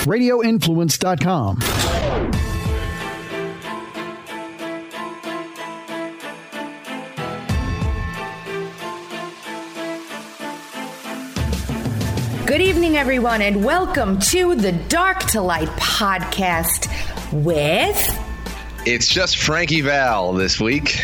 radioinfluence.com. Good evening, everyone, and welcome to the Dark to Light podcast with... It's just Frankie Val this week.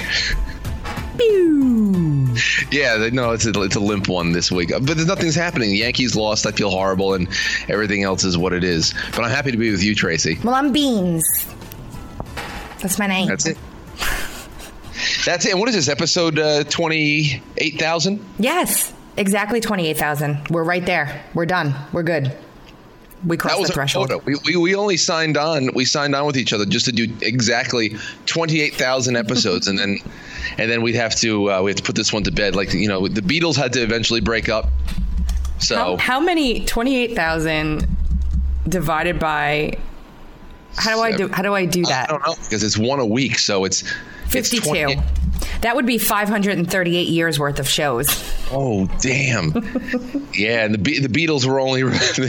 Pew. Yeah, no, it's a limp one this week. But nothing's happening. The Yankees lost. I feel horrible, and everything else is what it is. But I'm happy to be with you, Tracy. Well, I'm Beans. That's my name. That's it. That's it. And what is this, episode 28,000? Yes, exactly 28,000. We're right there. We're done. We're good. We crossed the threshold. We only signed on. We signed on with each other just to do exactly 28,000 episodes, and then we'd have to put this one to bed. Like, you know, the Beatles had to eventually break up. So how many 28,000 divided by? How do I do that? I don't know, because it's one a week, so it's 52. That would be 538 years worth of shows. Oh, damn. Yeah, and the Beatles were only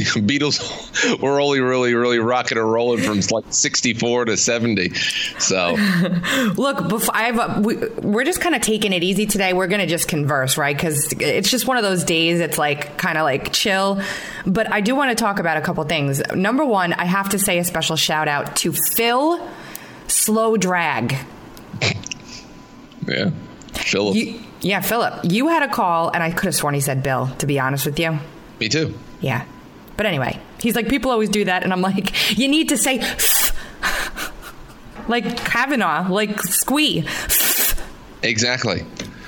really rocking and rolling from like 64 to 70. So look, we're just kind of taking it easy today. We're going to just converse, right? Because it's just one of those days. It's like kind of like chill. But I do want to talk about a couple things. Number one, I have to say a special shout out to Phil Slow Drag. Yeah, Philip. Philip. You had a call, and I could have sworn he said Bill, to be honest with you. Me too. Yeah. But anyway, he's like, people always do that, and I'm like, you need to say like Kavanaugh, like squee. Exactly.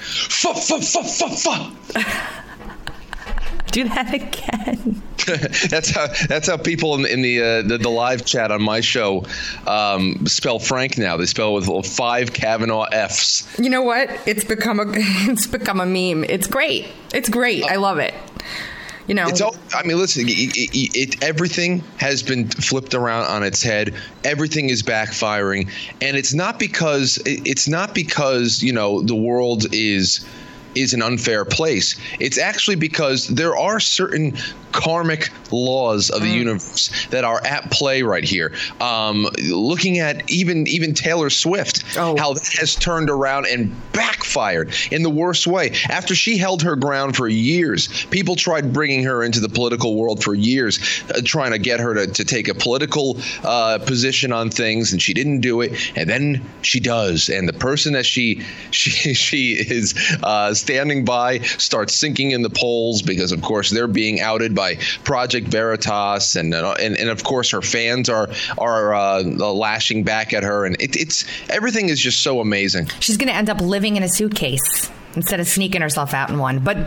Do that again. That's how people in the live chat on my show spell Frank now. They spell it with 5 Kavanaugh F's. You know what? It's become a meme. It's great. It's great. I love it. You know, listen, everything has been flipped around on its head. Everything is backfiring, and it's not because you know the world is an unfair place. It's actually because there are certain karmic laws of the universe that are at play right here. Looking at even Taylor Swift, how that has turned around and backfired in the worst way. After she held her ground for years, people tried bringing her into the political world for years, trying to get her to take a political position on things, and she didn't do it, and then she does. And the person that she is standing by starts sinking in the polls because, of course, they're being outed by Project Veritas, and of course her fans are lashing back at her, and it's everything is just so amazing. She's going to end up living in a suitcase instead of sneaking herself out in one. But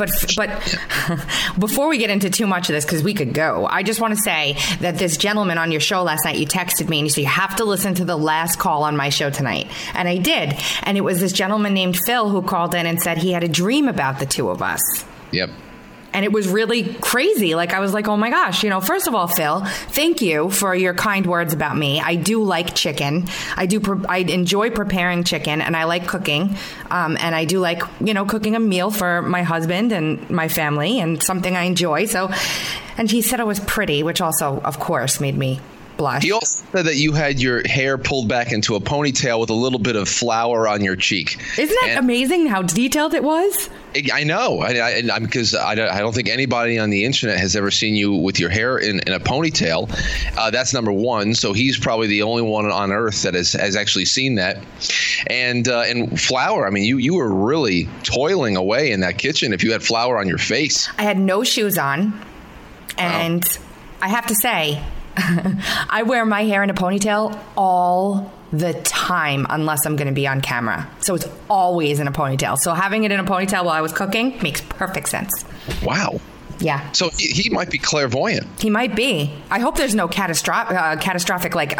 before we get into too much of this, because we could go, I just want to say that this gentleman on your show last night, you texted me and you said, you have to listen to the last call on my show tonight. And I did. And it was this gentleman named Phil who called in and said he had a dream about the two of us. Yep. And it was really crazy. Like, I was like, oh my gosh, you know, first of all, Phil, thank you for your kind words about me. I do like chicken. I enjoy preparing chicken, and I like cooking. And I do like, you know, cooking a meal for my husband and my family, and something I enjoy. So, and he said I was pretty, which also, of course, made me blush. He also said that you had your hair pulled back into a ponytail with a little bit of flour on your cheek. Isn't that amazing how detailed it was? I know, because I don't think anybody on the internet has ever seen you with your hair in a ponytail. That's number one. So he's probably the only one on earth that has actually seen that. And flour. I mean, you were really toiling away in that kitchen if you had flour on your face. I had no shoes on, and I have to say, I wear my hair in a ponytail all the time unless I'm going to be on camera. So it's always in a ponytail. So having it in a ponytail while I was cooking makes perfect sense. Wow. Yeah. So he might be clairvoyant. He might be. I hope there's no catastrophic like,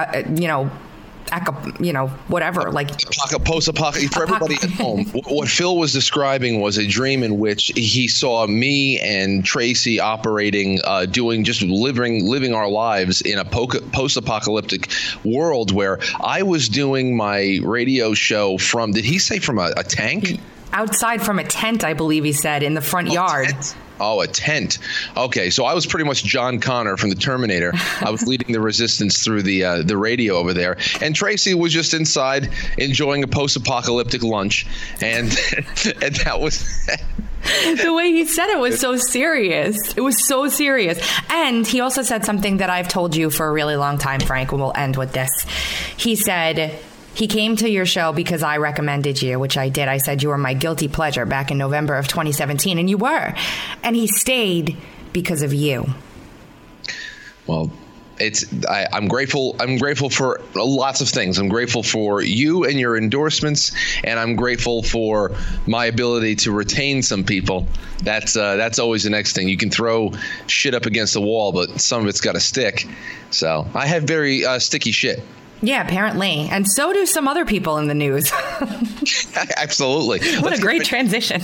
whatever. Like post-apocalypse for everybody at home. What Phil was describing was a dream in which he saw me and Tracy operating, living our lives in a post-apocalyptic world where I was doing my radio show from, did he say from a tank? Outside from a tent, I believe he said, in the front yard. Tent? Oh, a tent. Okay, so I was pretty much John Connor from the Terminator. I was leading the resistance through the radio over there, and Tracy was just inside enjoying a post-apocalyptic lunch, and and that was. The way he said it was so serious. It was so serious. And he also said something that I've told you for a really long time, Frank, and we'll end with this. He said he came to your show because I recommended you, which I did. I said you were my guilty pleasure back in November of 2017, and you were. And he stayed because of you. Well, I'm grateful. I'm grateful for lots of things. I'm grateful for you and your endorsements, and I'm grateful for my ability to retain some people. That's always the next thing. You can throw shit up against the wall, but some of it's got to stick. So I have very sticky shit. Yeah, apparently. And so do some other people in the news. Absolutely. What a great transition.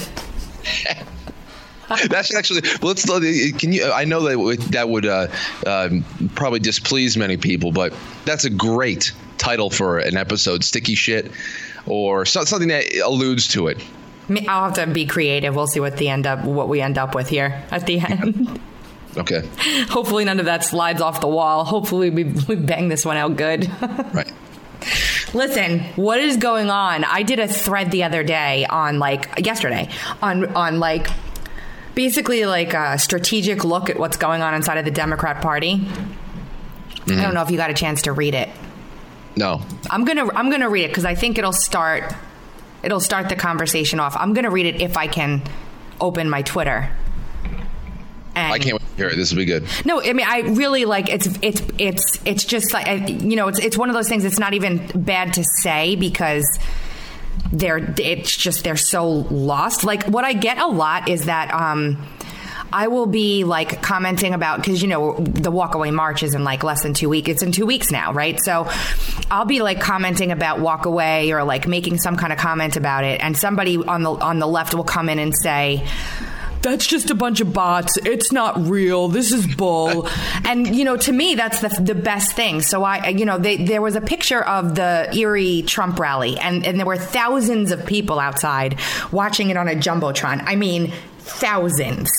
That's actually. Can you? I know that would probably displease many people, but that's a great title for an episode: "Sticky Shit," or something that alludes to it. I'll have to be creative. We'll see what we end up with here at the end. Okay. Hopefully, none of that slides off the wall. Hopefully, we bang this one out good. Right. Listen, what is going on? I did a thread the other day yesterday on basically a strategic look at what's going on inside of the Democrat Party. Mm-hmm. I don't know if you got a chance to read it. No. I'm gonna read it because I think it'll start the conversation off. I'm gonna read it if I can open my Twitter. And I can't wait to hear it. This will be good. No, I mean, I really it's just like, it's one of those things. It's not even bad to say because they're so lost. Like, what I get a lot is that I will be commenting about, because the walkaway march is in less than 2 weeks. It's in 2 weeks now, right? So I'll be commenting about walkaway or making some kind of comment about it, and somebody on the left will come in and say, "That's just a bunch of bots. It's not real. This is bull." And, to me, that's the best thing. So there was a picture of the Erie Trump rally, and there were thousands of people outside watching it on a Jumbotron. I mean, thousands.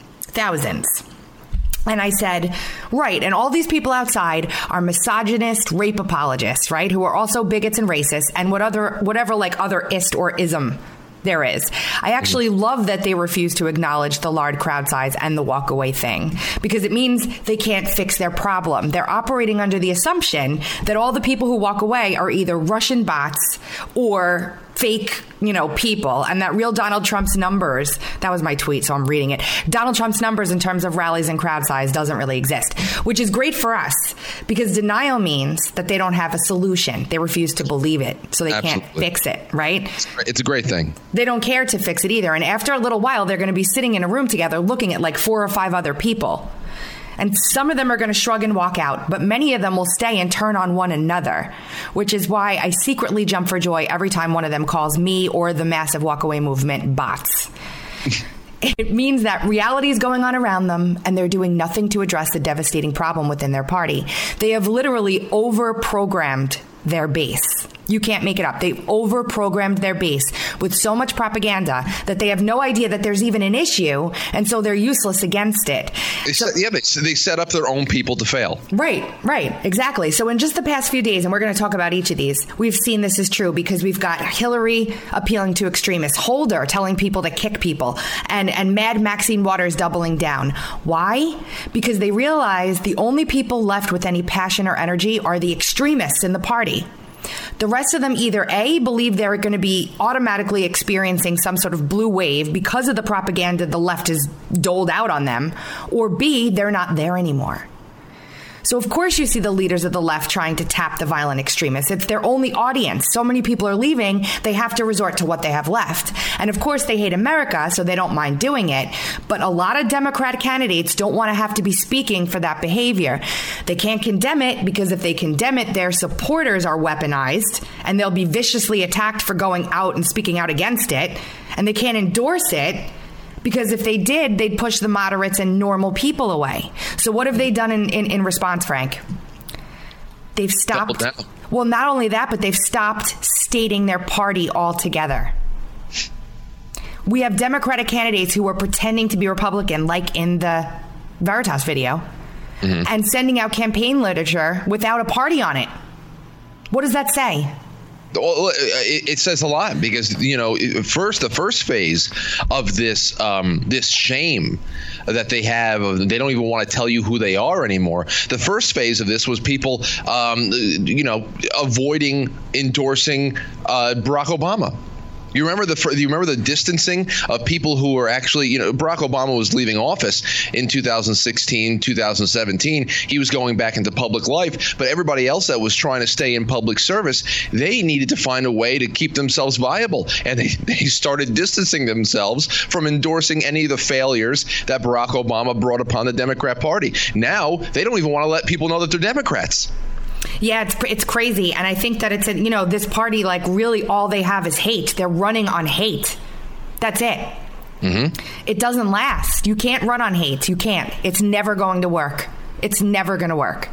And I said, right, and all these people outside are misogynist rape apologists, right, who are also bigots and racists and whatever other ist or ism there is. I actually love that they refuse to acknowledge the large crowd size and the walkaway thing, because it means they can't fix their problem. They're operating under the assumption that all the people who walk away are either Russian bots or fake, people, and that real Donald Trump's numbers, that was my tweet, so I'm reading it. Donald Trump's numbers in terms of rallies and crowd size doesn't really exist, which is great for us because denial means that they don't have a solution. They refuse to believe it, so they can't fix it, right? It's a great thing. They don't care to fix it either. And after a little while, they're going to be sitting in a room together looking at 4 or 5 other people. And some of them are going to shrug and walk out, but many of them will stay and turn on one another, which is why I secretly jump for joy every time one of them calls me or the massive walkaway movement bots. It means that reality is going on around them, and they're doing nothing to address the devastating problem within their party. They have literally over-programmed their base. You can't make it up. They've over-programmed their base with so much propaganda that they have no idea that there's even an issue, and so they're useless against it. They set up their own people to fail. Right, exactly. So in just the past few days, and we're going to talk about each of these, we've seen this is true because we've got Hillary appealing to extremists, Holder telling people to kick people, and Mad Maxine Waters doubling down. Why? Because they realize the only people left with any passion or energy are the extremists in the party. The rest of them either A, believe they're going to be automatically experiencing some sort of blue wave because of the propaganda the left has doled out on them, or B, they're not there anymore. So, of course, you see the leaders of the left trying to tap the violent extremists. It's their only audience. So many people are leaving, they have to resort to what they have left. And, of course, they hate America, so they don't mind doing it. But a lot of Democrat candidates don't want to have to be speaking for that behavior. They can't condemn it because if they condemn it, their supporters are weaponized, and they'll be viciously attacked for going out and speaking out against it. And they can't endorse it, because if they did, they'd push the moderates and normal people away. So what have they done in response, Frank? They've stopped. Well, not only that, but they've stopped stating their party altogether. We have Democratic candidates who are pretending to be Republican, like in the Veritas video, and sending out campaign literature without a party on it. What does that say? Well, it says a lot because, the first phase of this this shame that they have, they don't even want to tell you who they are anymore. The first phase of this was people, avoiding endorsing Barack Obama. You remember the distancing of people who were actually, Barack Obama was leaving office in 2016, 2017. He was going back into public life, but everybody else that was trying to stay in public service, they needed to find a way to keep themselves viable. And they started distancing themselves from endorsing any of the failures that Barack Obama brought upon the Democrat Party. Now they don't even want to let people know that they're Democrats. Yeah, it's crazy. And I think that it's, this party, like, really all they have is hate. They're running on hate. That's it. It doesn't last. You can't run on hate. You can't. It's never going to work. It's never going to work.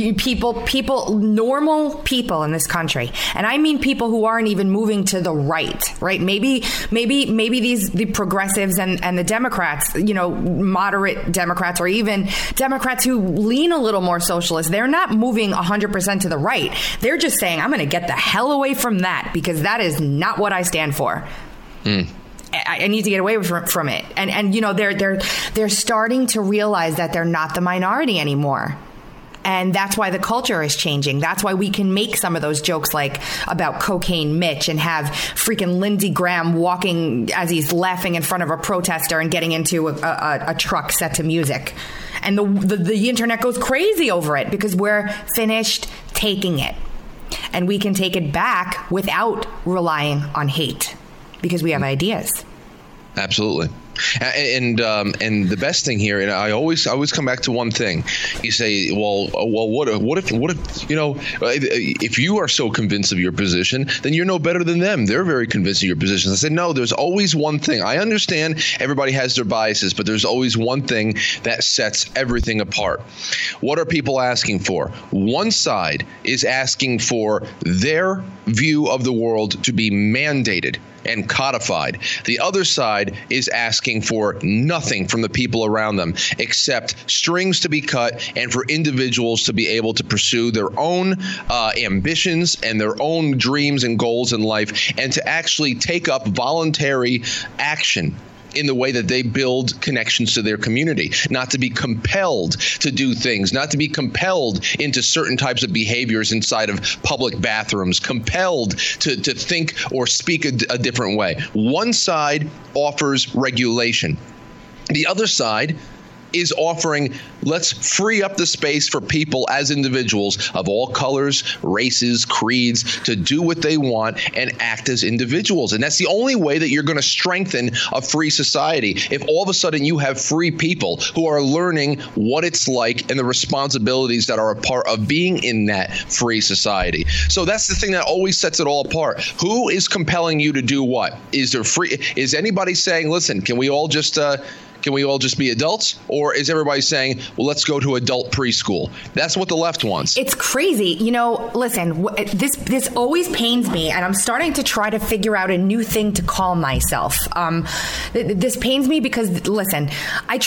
Normal people in this country, and I mean people who aren't even moving to the right? Maybe the progressives and the Democrats, moderate Democrats, or even Democrats who lean a little more socialist, they're not moving 100% to the right. They're just saying, I'm going to get the hell away from that because that is not what I stand for. I need to get away from it. And they're starting to realize that they're not the minority anymore. And that's why the culture is changing. That's why we can make some of those jokes like about Cocaine Mitch and have freaking Lindsey Graham walking as he's laughing in front of a protester and getting into a truck set to music. And the internet goes crazy over it because we're finished taking it. And we can take it back without relying on hate. Because we have ideas. Absolutely. And the best thing here, and I always come back to one thing. You say, well, what if if you are so convinced of your position, then you're no better than them. They're very convinced of your position. I said, no, there's always one thing. I understand everybody has their biases, but there's always one thing that sets everything apart. What are people asking for? One side is asking for their view of the world to be mandated and codified. The other side is asking for nothing from the people around them except strings to be cut and for individuals to be able to pursue their own ambitions and their own dreams and goals in life and to actually take up voluntary action in the way that they build connections to their community, not to be compelled to do things, not to be compelled into certain types of behaviors inside of public bathrooms, compelled to think or speak a different way. One side offers regulation. The other side is offering, let's free up the space for people as individuals of all colors, races, creeds to do what they want and act as individuals. And that's the only way that you're going to strengthen a free society. If all of a sudden you have free people who are learning what it's like and the responsibilities that are a part of being in that free society. So that's the thing that always sets it all apart. Who is compelling you to do what? Is anybody saying, listen, can we all just be adults? Or is everybody saying, well, let's go to adult preschool? That's what the left wants. It's crazy. Listen, this always pains me, and I'm starting to try to figure out a new thing to call myself. This pains me because, listen, I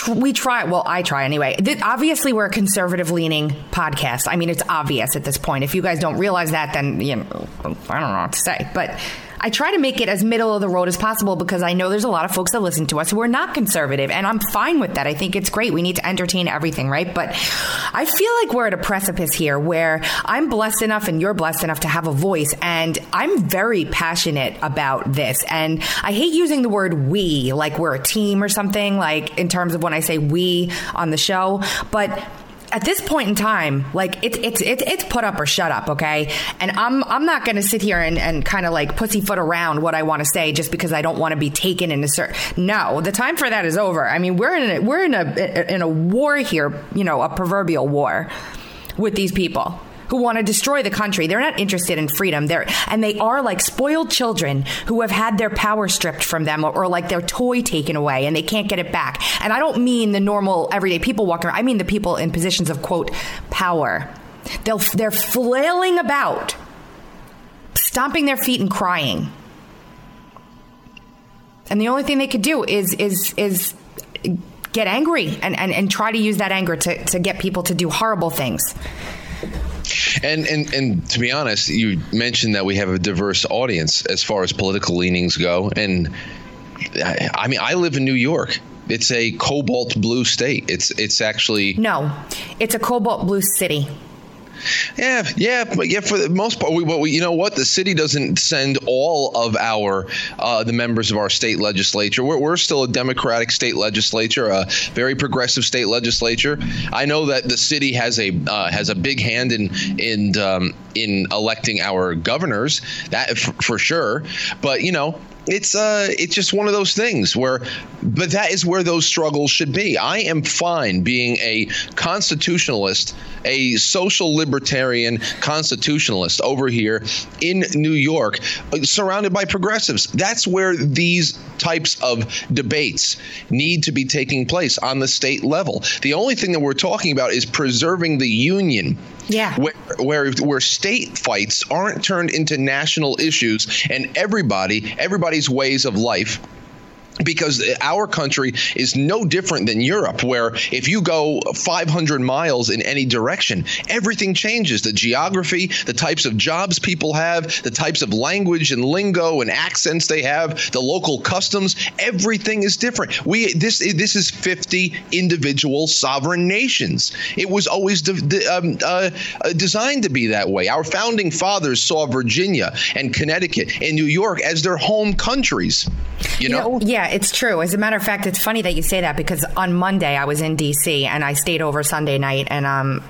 try anyway. Obviously, we're a conservative-leaning podcast. I mean, it's obvious at this point. If you guys don't realize that, then, I don't know what to say. But I try to make it as middle of the road as possible because I know there's a lot of folks that listen to us who are not conservative, and I'm fine with that. I think it's great. We need to entertain everything, right? But I feel like we're at a precipice here where I'm blessed enough and you're blessed enough to have a voice, and I'm very passionate about this. And I hate using the word we, like we're a team or something, like in terms of when I say we on the show, but at this point in time, like it's put up or shut up, okay? And I'm not going to sit here and kind of like pussyfoot around what I want to say just because I don't want to be taken in a certain. No, the time for that is over. I mean, we're in a war here, a proverbial war with these people who want to destroy the country. They're not interested in freedom. They are like spoiled children who have had their power stripped from them or like their toy taken away and they can't get it back. And I don't mean the normal everyday people walking around. I mean the people in positions of, quote, power. They're flailing about, stomping their feet and crying. And the only thing they could do is get angry and try to use that anger to get people to do horrible things. And to be honest, you mentioned that we have a diverse audience as far as political leanings go. And I mean, I live in New York. It's a cobalt blue state. It's actually it's a cobalt blue city. But for the most part, you know what? The city doesn't send all of the members of our state legislature. We're still a Democratic state legislature, a very progressive state legislature. I know that the city has a big hand in electing our governors, that for sure. But you know, it's just one of those things but that is where those struggles should be. I am fine being a constitutionalist, a social libertarian constitutionalist over here in New York, surrounded by progressives. That's where these types of debates need to be taking place on the state level. The only thing that we're talking about is preserving the union. Yeah. Where state fights aren't turned into national issues and everybody's ways of life. Because our country is no different than Europe, where if you go 500 miles in any direction, everything changes. The geography, the types of jobs people have, the types of language and lingo and accents they have, the local customs, everything is different. This is 50 individual sovereign nations. It was always designed to be that way. Our founding fathers saw Virginia and Connecticut and New York as their home countries. You know? Yeah, it's true. As a matter of fact, it's funny that you say that because on Monday I was in D.C. and I stayed over Sunday night, and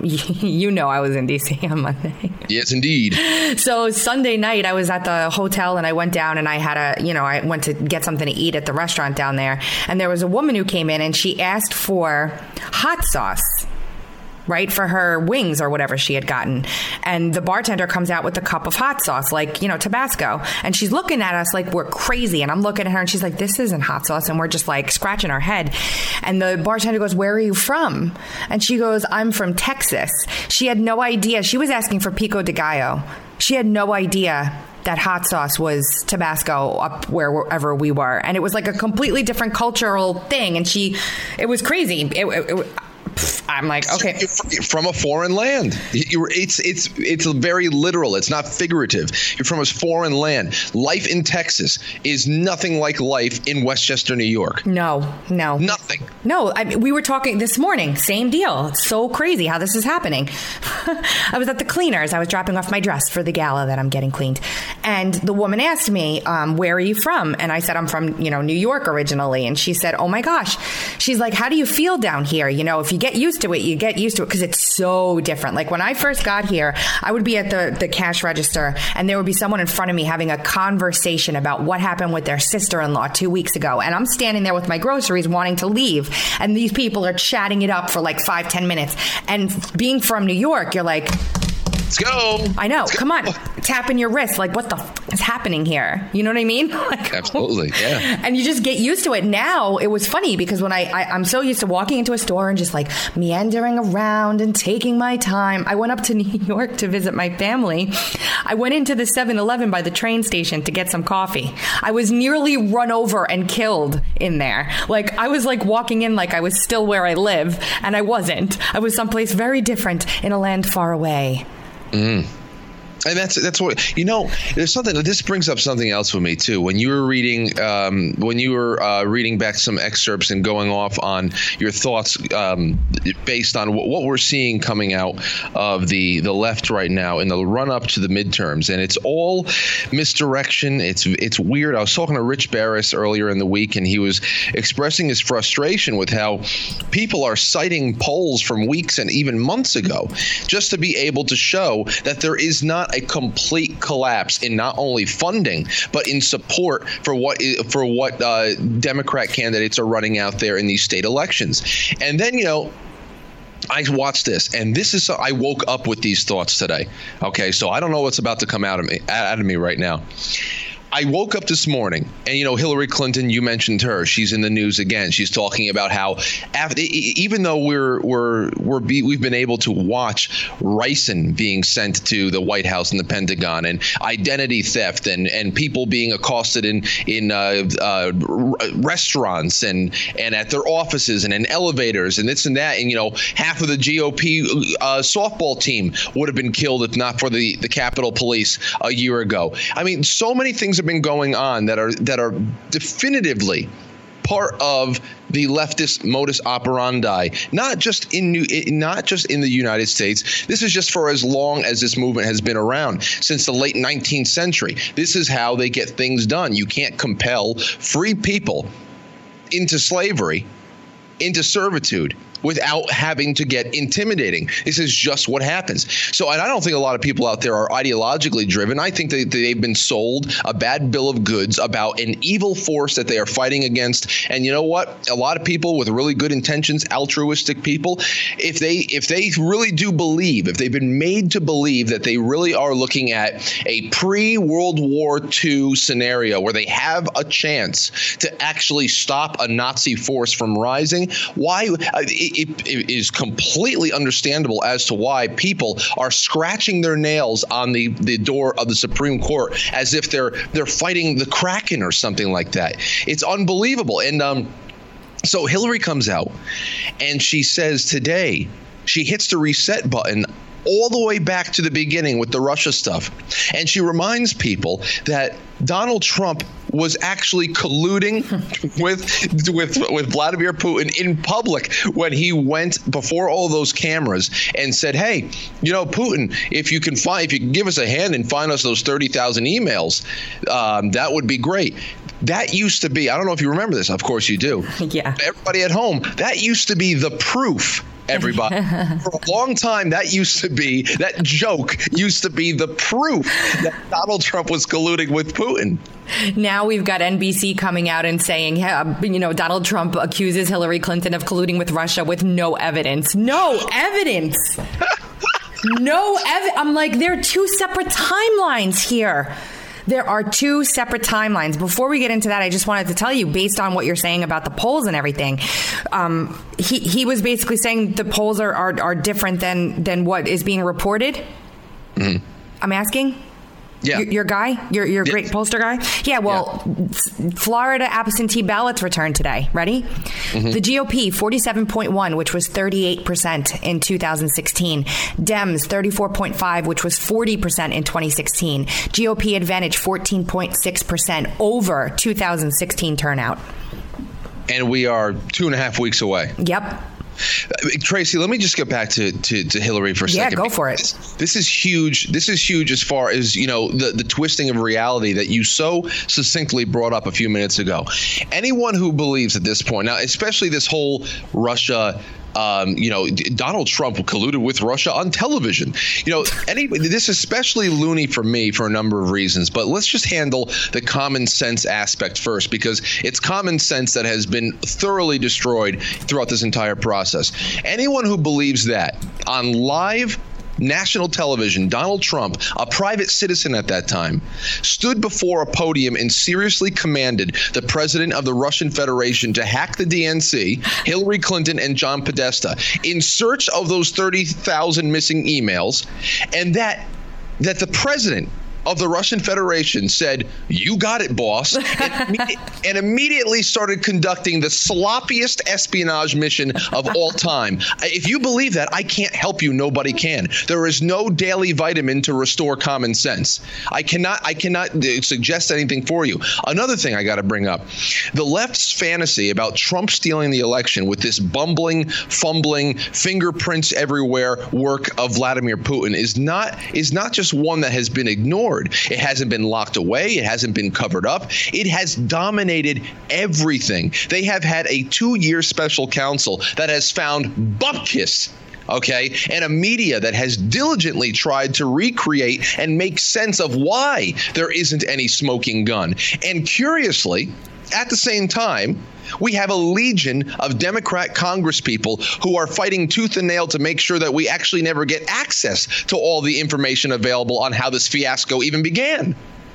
I was in D.C. on Monday. Yes, indeed. So Sunday night I was at the hotel and I went down and I went to get something to eat at the restaurant down there, and there was a woman who came in and she asked for hot sauce. Right, for her wings or whatever she had gotten. And the bartender comes out with a cup of hot sauce, like, Tabasco. And she's looking at us like we're crazy. And I'm looking at her and she's like, this isn't hot sauce. And we're just like scratching our head. And the bartender goes, where are you from? And she goes, I'm from Texas. She had no idea. She was asking for pico de gallo. She had no idea that hot sauce was Tabasco up wherever we were. And it was like a completely different cultural thing. And it was crazy. I'm like, okay. You're from a foreign land. It's very literal. It's not figurative. You're from a foreign land. Life in Texas is nothing like life in Westchester, New York. No. Nothing. No, we were talking this morning. Same deal. It's so crazy how this is happening. I was at the cleaners. I was dropping off my dress for the gala that I'm getting cleaned. And the woman asked me, where are you from? And I said, I'm from, New York originally. And she said, oh my gosh. She's like, how do you feel down here? If you get used to it, you get used to it because it's so different. Like when I first got here, I would be at the cash register and there would be someone in front of me having a conversation about what happened with their sister-in-law 2 weeks ago. And I'm standing there with my groceries wanting to leave. And these people are chatting it up for like 5-10 minutes. And being from New York, you're like, let's go. I know. Come on. Tapping your wrist. Like, what the is happening here? You know what I mean? Like, absolutely. Yeah. And you just get used to it. Now, it was funny because when I'm so used to walking into a store and just like meandering around and taking my time. I went up to New York to visit my family. I went into the 7-Eleven by the train station to get some coffee. I was nearly run over and killed in there. Like, I was like walking in like I was still where I live, and I wasn't. I was someplace very different in a land far away. Mm. And that's what, there's something, this brings up something else with me too. When you were reading back some excerpts and going off on your thoughts based on what we're seeing coming out of the left right now in the run up to the midterms, and it's all misdirection. It's weird. I was talking to Rich Barris earlier in the week, and he was expressing his frustration with how people are citing polls from weeks and even months ago just to be able to show that there is not a complete collapse in not only funding but in support for what Democrat candidates are running out there in these state elections. And then I watched this, and I woke up with these thoughts today. Okay, so I don't know what's about to come out of me right now. I woke up this morning and, Hillary Clinton, you mentioned her. She's in the news again. She's talking about how even though we've been able to watch ricin being sent to the White House and the Pentagon, and identity theft and people being accosted in restaurants and at their offices and in elevators and this and that. And, half of the GOP softball team would have been killed if not for the Capitol Police a year ago. I mean, so many things have been going on that are definitively part of the leftist modus operandi, not just in the United States. This is just for as long as this movement has been around, since the late 19th century. This is how they get things done. You can't compel free people into slavery, into servitude, without having to get intimidating. This is just what happens. So, and I don't think a lot of people out there are ideologically driven. I think that they've been sold a bad bill of goods about an evil force that they are fighting against. And you know what? A lot of people with really good intentions, altruistic people, if they really do believe, if they've been made to believe that they really are looking at a pre-World War II scenario where they have a chance to actually stop a Nazi force from rising, why? It is completely understandable as to why people are scratching their nails on the door of the Supreme Court as if they're fighting the Kraken or something like that. It's unbelievable. And so Hillary comes out and she says today, she hits the reset button all the way back to the beginning with the Russia stuff. And she reminds people that Donald Trump was actually colluding with Vladimir Putin in public when he went before all those cameras and said, hey, Putin, if you can give us a hand and find us those 30,000 emails, that would be great. That used to be, I don't know if you remember this, of course you do. Yeah. Everybody at home, that used to be the proof. Everybody. For a long time, that joke used to be the proof that Donald Trump was colluding with Putin. Now we've got NBC coming out and saying, Donald Trump accuses Hillary Clinton of colluding with Russia with no evidence. No evidence. I'm like, there are two separate timelines here. There are two separate timelines. Before we get into that, I just wanted to tell you, based on what you're saying about the polls and everything, he was basically saying the polls are different than what is being reported. Mm-hmm. I'm asking? Yeah. Your guy? Your great pollster guy? Yeah, well, Florida absentee ballots returned today. Ready? Mm-hmm. The GOP, 47.1, which was 38% in 2016. Dems, 34.5, which was 40% in 2016. GOP Advantage, 14.6% over 2016 turnout. And we are 2.5 weeks away. Yep. Tracy, let me just get back to Hillary for a second. Yeah, go for it. This is huge. This is huge as far as, the twisting of reality that you so succinctly brought up a few minutes ago. Anyone who believes at this point, now, especially this whole Russia, Donald Trump colluded with Russia on television. This is especially loony for me for a number of reasons. But let's just handle the common sense aspect first, because it's common sense that has been thoroughly destroyed throughout this entire process. Anyone who believes that on live national television, Donald Trump, a private citizen at that time, stood before a podium and seriously commanded the president of the Russian Federation to hack the DNC, Hillary Clinton and John Podesta, in search of those 30,000 missing emails, and that the president of the Russian Federation said, "You got it, boss," and immediately started conducting the sloppiest espionage mission of all time. If you believe that, I can't help you. Nobody can. There is no daily vitamin to restore common sense. I cannot suggest anything for you. Another thing I got to bring up: the left's fantasy about Trump stealing the election with this bumbling, fumbling, fingerprints everywhere work of Vladimir Putin is not just one that has been ignored. It hasn't been locked away. It hasn't been covered up. It has dominated everything. They have had a 2-year special counsel that has found bupkis, okay, and a media that has diligently tried to recreate and make sense of why there isn't any smoking gun. And curiously, at the same time, we have a legion of Democrat congresspeople who are fighting tooth and nail to make sure that we actually never get access to all the information available on how this fiasco even began.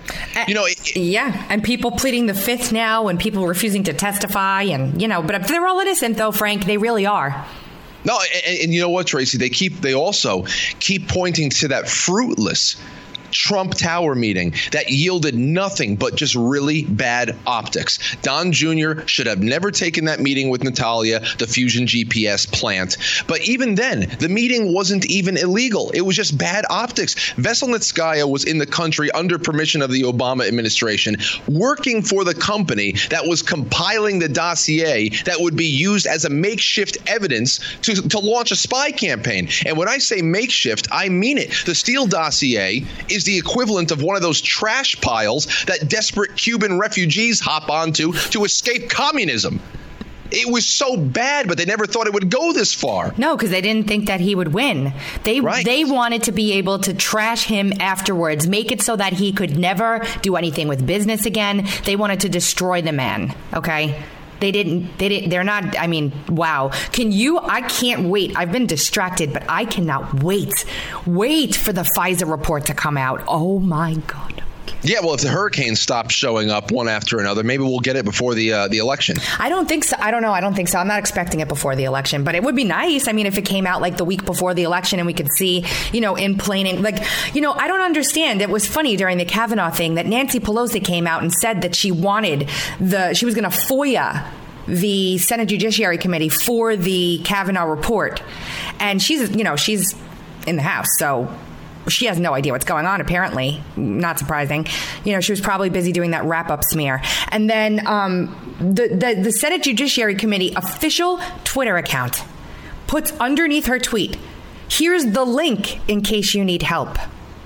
And people pleading the fifth now, and people refusing to testify, and but they're all innocent, though, Frank. They really are. No, and you know what, Tracy? They also keep pointing to that fruitless Trump Tower meeting that yielded nothing but just really bad optics. Don Jr. should have never taken that meeting with Natalia, the Fusion GPS plant. But even then, the meeting wasn't even illegal. It was just bad optics. Veselnitskaya was in the country under permission of the Obama administration, working for the company that was compiling the dossier that would be used as a makeshift evidence to launch a spy campaign. And when I say makeshift, I mean it. The Steele dossier is the equivalent of one of those trash piles that desperate Cuban refugees hop onto to escape communism. It was so bad, but they never thought it would go this far. No, because they didn't think that he would win. They wanted to be able to trash him afterwards, make it so that he could never do anything with business again. They wanted to destroy the man. Okay. They're not, I mean, wow. I can't wait. I've been distracted, but I cannot wait for the FISA report to come out. Oh my God. Yeah, well, if the hurricanes stop showing up one after another, maybe we'll get it before the election. I don't think so. I don't know. I don't think so. I'm not expecting it before the election, but it would be nice. I mean, if it came out like the week before the election and we could see, in plain, I don't understand. It was funny during the Kavanaugh thing that Nancy Pelosi came out and said that she was going to FOIA the Senate Judiciary Committee for the Kavanaugh report. And she's in the House, so she has no idea what's going on, apparently. Not surprising. She was probably busy doing that wrap-up smear. And then the Senate Judiciary Committee official Twitter account puts underneath her tweet, "Here's the link in case you need help."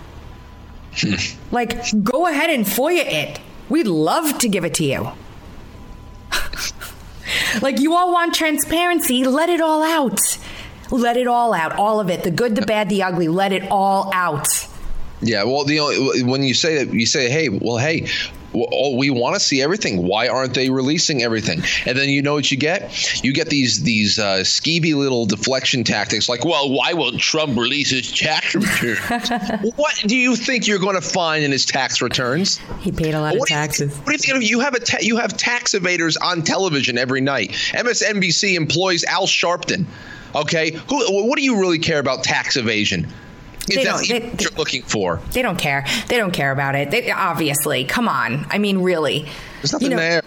Go ahead and FOIA it. We'd love to give it to you. You all want transparency, let it all out. Let it all out. All of it. The good, the bad, the ugly. Let it all out. Yeah, well, when you say that, you say, hey, we want to see everything. Why aren't they releasing everything? And then you know what you get? You get these skeevy little deflection tactics like, well, why won't Trump release his tax returns? What do you think you're going to find in his tax returns? He paid a lot of taxes. What do you think? You have tax evaders on television every night. MSNBC employs Al Sharpton. Okay, what do you really care about tax evasion? Is that what you're looking for? They don't care. They don't care about it. Obviously. Come on. I mean, really. There's nothing there.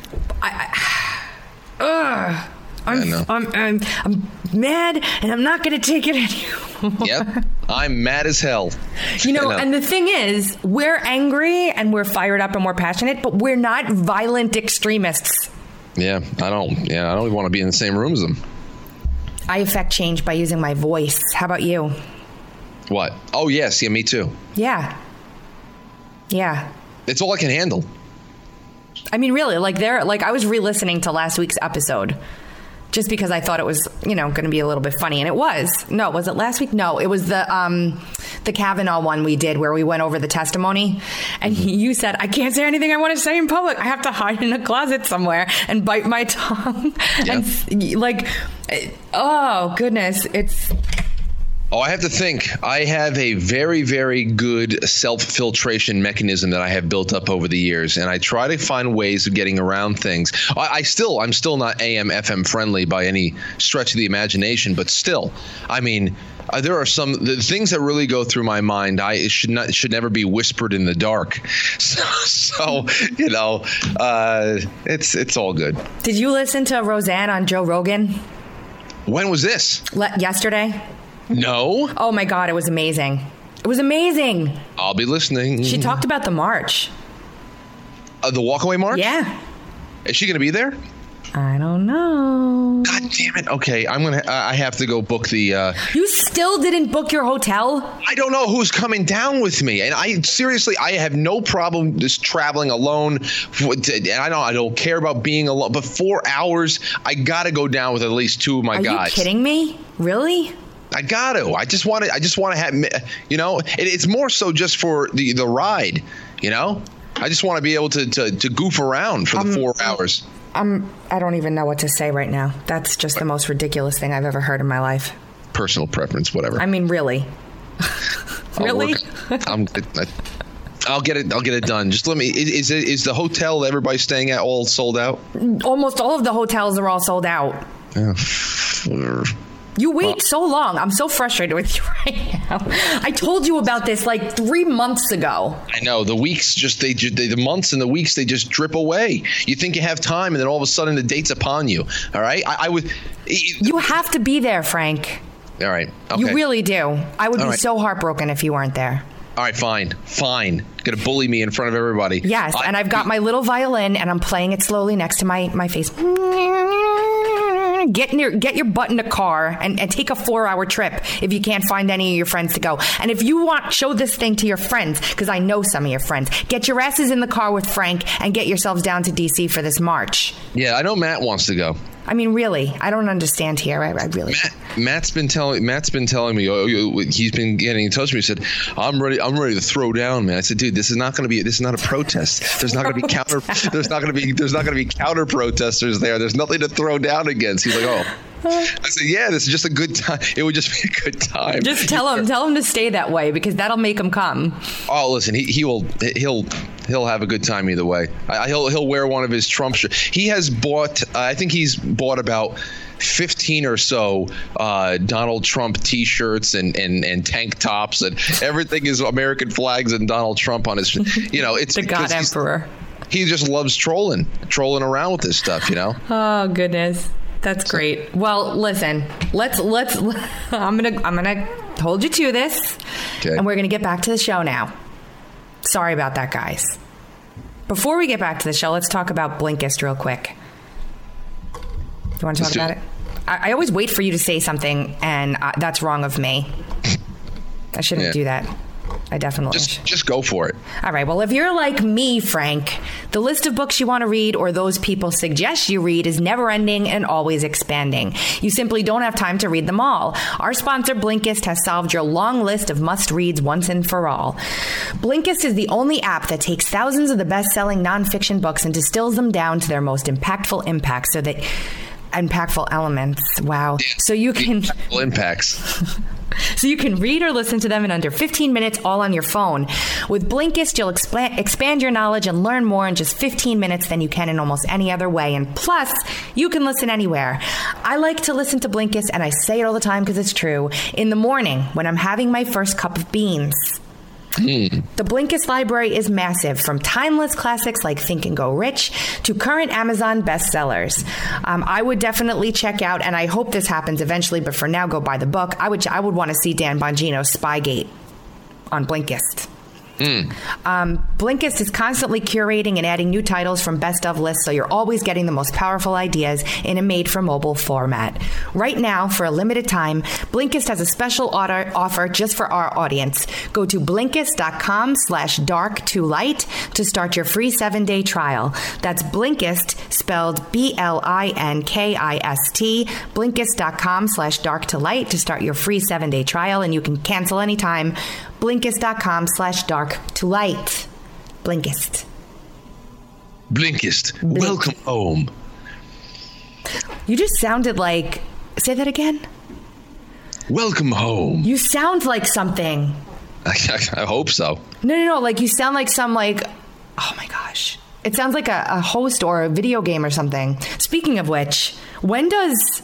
I'm mad, and I'm not going to take it anymore. Yep. I'm mad as hell. And the thing is, we're angry and we're fired up and we're passionate, but we're not violent extremists. Yeah, I don't even want to be in the same room as them. I affect change by using my voice. How about you? What? Oh, yes. Yeah, me too. Yeah. It's all I can handle. I mean, really, I was re-listening to last week's episode just because I thought it was, going to be a little bit funny. And it was. No, was it last week? No, it was the Kavanaugh one we did where we went over the testimony. And you said, I can't say anything I want to say in public. I have to hide in a closet somewhere and bite my tongue. Yeah. And oh, goodness. I have to think. I have a very, very good self-filtration mechanism that I have built up over the years, and I try to find ways of getting around things. I'm still not AM, FM friendly by any stretch of the imagination, but still, I mean, there are the things that really go through my mind. Should never be whispered in the dark. So it's all good. Did you listen to Roseanne on Joe Rogan? When was this? Yesterday. No. Oh, my God. It was amazing. It was amazing. I'll be listening. She talked about the march. The walkaway march? Yeah. Is she going to be there? I don't know. God damn it. Okay. I have to go book the. You still didn't book your hotel? I don't know who's coming down with me. And I have no problem just traveling alone. And I don't care about being alone. But 4 hours, I got to go down with at least two of my guys. Are you kidding me? Really? I got to. I just want to have, it's more so just for the ride, I just want to be able to goof around for the 4 hours. I don't even know what to say right now. That's just the most ridiculous thing I've ever heard in my life. Personal preference, whatever. I mean, really? Really? I'll get it done. Just let me. Is the hotel that everybody's staying at all sold out? Almost all of the hotels are all sold out. You wait so long. I'm so frustrated with you right now. I told you about this like 3 months ago. I know. The weeks the months and the weeks, they just drip away. You think you have time, and then all of a sudden the date's upon you. All right? I would. You have to be there, Frank. All right. Okay. You really do. I would be so heartbroken if you weren't there. All right, fine. Gonna bully me in front of everybody. Yes, and I've got my little violin, and I'm playing it slowly next to my face. Get your butt in a car and take a 4-hour trip if you can't find any of your friends to go. And if you show this thing to your friends, because I know some of your friends, get your asses in the car with Frank and get yourselves down to D.C. for this march. Yeah, I know Matt wants to go. I mean, really, I don't understand here. I really. Matt's been telling me. He's been getting in touch with me. He said, "I'm ready to throw down, man." I said, "Dude, this is not a protest. There's not going to be counter. There's not going to be counter protesters there. There's nothing to throw down against." He's like, "Oh." I said, "Yeah, this is just a good time. It would just be a good time." Just tell him to stay that way because that'll make him come. Oh, listen, he'll have a good time either way. He'll wear one of his Trump shirts. He has bought. I think he's bought about 15 or so Donald Trump T-shirts and tank tops, and everything is American flags and Donald Trump on his. It's the God Emperor. He just loves trolling around with this stuff. Oh goodness. That's great. Well, listen, let's I'm gonna hold you to this, okay. And we're gonna get back to the show now. Sorry about that, guys. Before we get back to the show, let's talk about Blinkist real quick. Do you want to talk about it? I always wait for you to say something, and that's wrong of me. I shouldn't do that. I definitely just go for it. All right. Well, if you're like me, Frank, the list of books you want to read or those people suggest you read is never ending and always expanding. You simply don't have time to read them all. Our sponsor, Blinkist, has solved your long list of must-reads once and for all. Blinkist is the only app that takes thousands of the best-selling nonfiction books and distills them down to their most impactful impactful elements. Wow. So you can impactful impacts. So you can read or listen to them in under 15 minutes all on your phone. With Blinkist, you'll expand your knowledge and learn more in just 15 minutes than you can in almost any other way. And plus, you can listen anywhere. I like to listen to Blinkist, and I say it all the time because it's true, in the morning when I'm having my first cup of beans. The Blinkist library is massive, from timeless classics like Think and Go Rich to current Amazon bestsellers. I would definitely check out, and I hope this happens eventually, but for now, go buy the book. I would want to see Dan Bongino's Spygate on Blinkist. Blinkist is constantly curating and adding new titles from best of lists, so you're always getting the most powerful ideas in a made-for-mobile format. Right now, for a limited time, Blinkist has a special offer just for our audience. Go to Blinkist.com/dark-to-light to start your free 7-day trial. That's Blinkist, spelled Blinkist, Blinkist.com/dark-to-light to start your free 7-day trial, and you can cancel anytime. Blinkist.com/dark-to-light. Blinkist. Welcome home. You just sounded like... Say that again? Welcome home. You sound like something. I hope so. No. Like you sound like some oh my gosh. It sounds like a host or a video game or something. Speaking of which, when does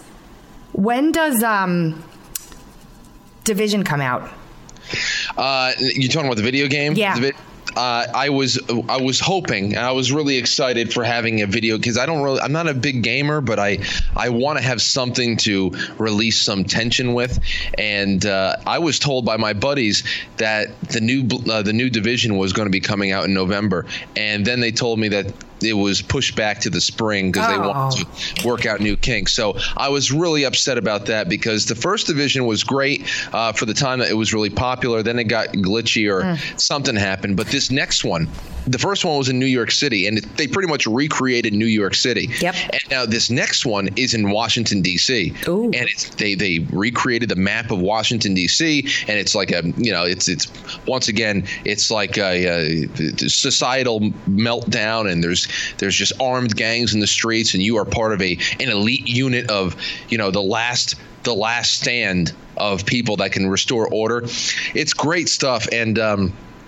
Division come out? You talking about the video game? Yeah. I was hoping, and I was really excited for having a video, because I'm not a big gamer, but I want to have something to release some tension with. And I was told by my buddies that the new Division was going to be coming out in November, and then they told me that it was pushed back to the spring because they wanted to work out new kinks. So I was really upset about that, because the first Division was great for the time that it was really popular. Then it got glitchy or something happened. But this next one, the first one was in New York City, and they pretty much recreated New York City. Yep. And now this next one is in Washington, D.C. Ooh. And they recreated the map of Washington, D.C., and it's like it's once again, it's like a societal meltdown, and there's just armed gangs in the streets, and you are part of an elite unit of, the last stand of people that can restore order. It's great stuff. And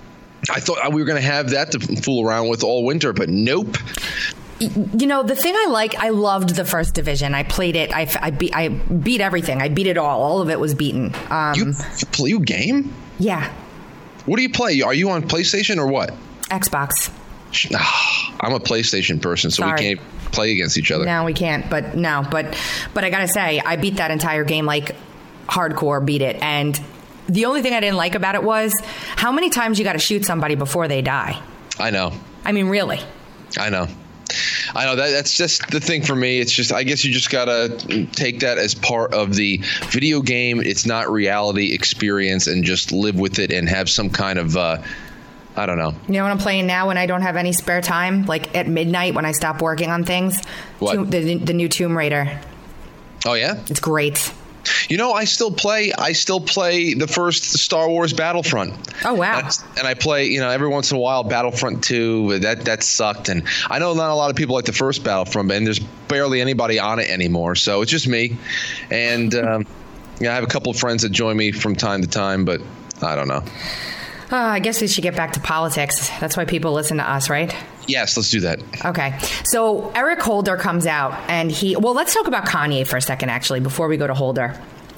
I thought we were going to have that to fool around with all winter, but nope. You know, the thing I loved the first division. I played it. I beat everything. I beat it all. All of it was beaten. You game? Yeah. What do you play? Are you on PlayStation or what? Xbox. I'm a PlayStation person, so Sorry. we can't play against each other. No, we can't. But I gotta say, I beat that entire game like hardcore. Beat it, and the only thing I didn't like about it was how many times you got to shoot somebody before they die. I know. I mean, really. I know. That's just the thing for me. It's just, I guess you just gotta take that as part of the video game. It's not reality experience, and just live with it and have some kind of I don't know. You know what I'm playing now when I don't have any spare time? Like at midnight when I stop working on things? What? The new Tomb Raider. Oh, yeah? It's great. You know, I still play the first Star Wars Battlefront. Oh, wow. And I play, you know, every once in a while Battlefront 2. That sucked. And I know not a lot of people like the first Battlefront, and there's barely anybody on it anymore. So it's just me. And I have a couple of friends that join me from time to time, but I don't know. I guess we should get back to politics. That's why people listen to us, right? Yes, let's do that. Okay. So Eric Holder comes out and let's talk about Kanye for a second, actually, before we go to Holder.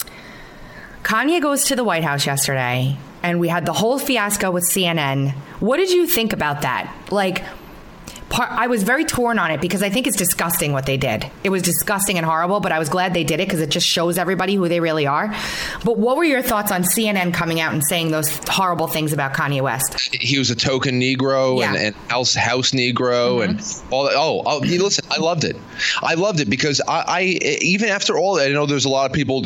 Kanye goes to the White House yesterday, and we had the whole fiasco with CNN. What did you think about that? Like, I was very torn on it because I think it's disgusting what they did. It was disgusting and horrible, but I was glad they did it because it just shows everybody who they really are. But what were your thoughts on CNN coming out and saying those horrible things about Kanye West? He was a token Negro and house Negro and all that. Oh, listen, I loved it. I loved it because I even after all that, I know there's a lot of people,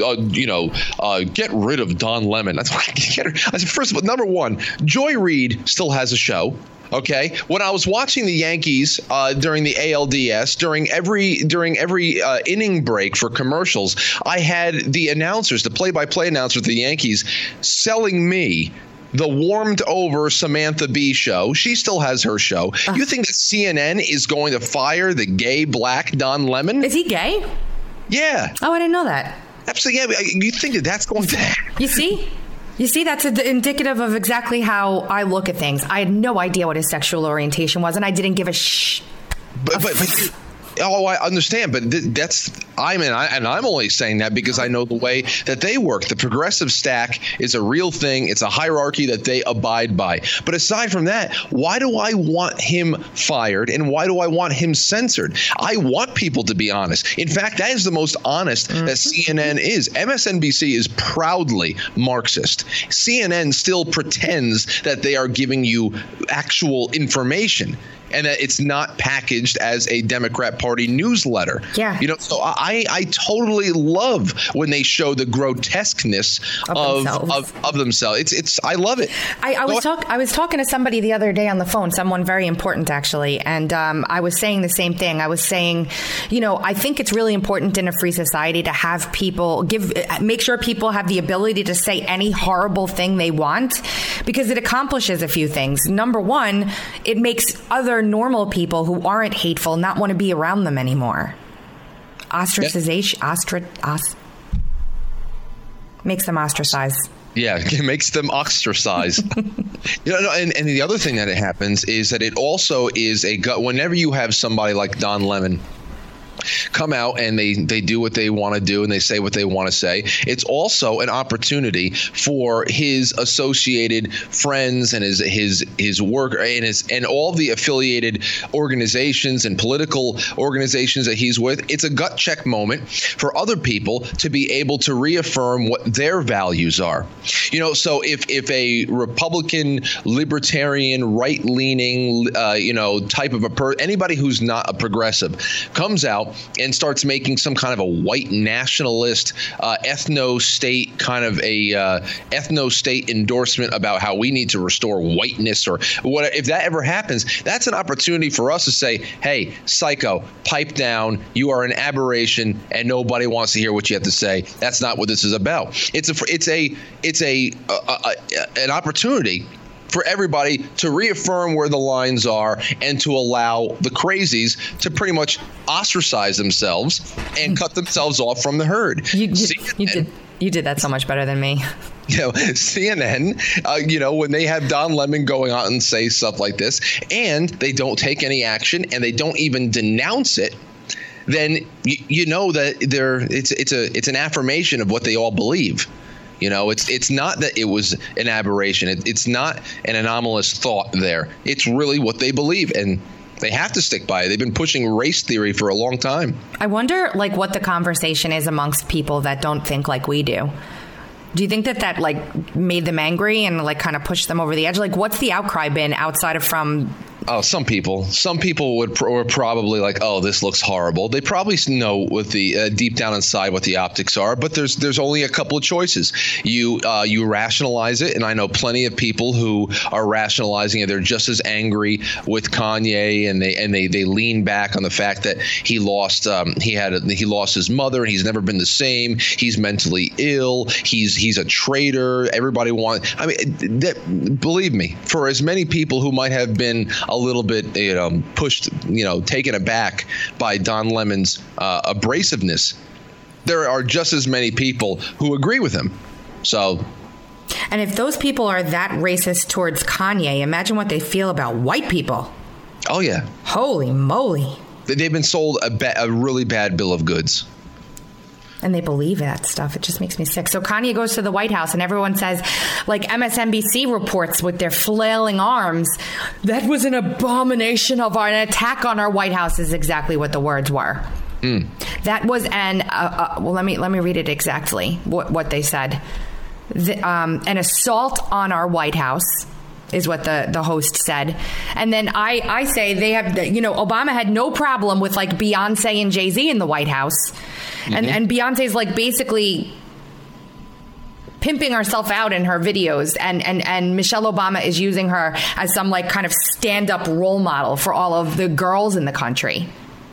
get rid of Don Lemon. That's why I said, first of all, number one, Joy Reid still has a show. Okay, when I was watching the Yankees during the ALDS, during every inning break for commercials, I had the announcers, the play-by-play announcer of the Yankees, selling me the warmed over Samantha Bee show. She still has her show. You think that CNN is going to fire the gay black Don Lemon? Is he gay? Yeah. Oh, I didn't know that. Absolutely. Yeah. You think that's going to happen? You see, that's indicative of exactly how I look at things. I had no idea what his sexual orientation was, and I didn't give a shh. But I understand, but I'm only saying that because I know the way that they work. The progressive stack is a real thing. It's a hierarchy that they abide by. But aside from that, why do I want him fired, and why do I want him censored? I want people to be honest. In fact, that is the most honest that CNN is. MSNBC is proudly Marxist. CNN still pretends that they are giving you actual information, and that it's not packaged as a Democrat Party newsletter. Yeah. So I totally love when they show the grotesqueness of themselves. It's I love it. I was talking to somebody the other day on the phone, someone very important actually, and I was saying the same thing. I was saying, I think it's really important in a free society to have people make sure people have the ability to say any horrible thing they want, because it accomplishes a few things. Number one, it makes other normal people who aren't hateful not want to be around them anymore. Ostracization, makes them ostracize. Yeah, it makes them ostracize. And the other thing that it happens is that it also is whenever you have somebody like Don Lemon come out and they do what they want to do and they say what they want to say, it's also an opportunity for his associated friends and his work and all the affiliated organizations and political organizations that he's with. It's a gut check moment for other people to be able to reaffirm what their values are. So if a Republican, libertarian, right-leaning type of anybody who's not a progressive comes out and starts making some kind of a white nationalist ethno-state kind of a ethno-state endorsement about how we need to restore whiteness or what, if that ever happens, that's an opportunity for us to say, hey, psycho, pipe down, you are an aberration and nobody wants to hear what you have to say. That's not what this is about. It's an opportunity for everybody to reaffirm where the lines are and to allow the crazies to pretty much ostracize themselves and cut themselves off from the herd. You did that so much better than me. CNN, when they have Don Lemon going out and say stuff like this, and they don't take any action and they don't even denounce it, then you know that it's an affirmation of what they all believe. It's not that it was an aberration. It's not an anomalous thought there. It's really what they believe, and they have to stick by it. They've been pushing race theory for a long time. I wonder, what the conversation is amongst people that don't think like we do. Do you think that made them angry and kind of pushed them over the edge? What's the outcry been outside of from? Oh, some people were probably like, oh, this looks horrible. They probably know what the deep down inside what the optics are, but there's only a couple of choices. You rationalize it, and I know plenty of people who are rationalizing it. They're just as angry with Kanye, and they lean back on the fact that he lost his mother, and he's never been the same. He's mentally ill. He's a traitor. Everybody wants. I mean, believe me, for as many people who might have been a little bit, pushed, taken aback by Don Lemon's abrasiveness, there are just as many people who agree with him. So, and if those people are that racist towards Kanye, imagine what they feel about white people. Oh yeah, holy moly! They've been sold a really bad bill of goods. And they believe that stuff. It just makes me sick. So Kanye goes to the White House and everyone says, MSNBC reports with their flailing arms, that was an abomination of an attack on our White House is exactly what the words were. That was let me read it exactly, what they said. An assault on our White House is what the host said. And then I say they have, Obama had no problem with Beyonce and Jay-Z in the White House. And Beyonce's basically pimping herself out in her videos, and Michelle Obama is using her as some kind of stand-up role model for all of the girls in the country.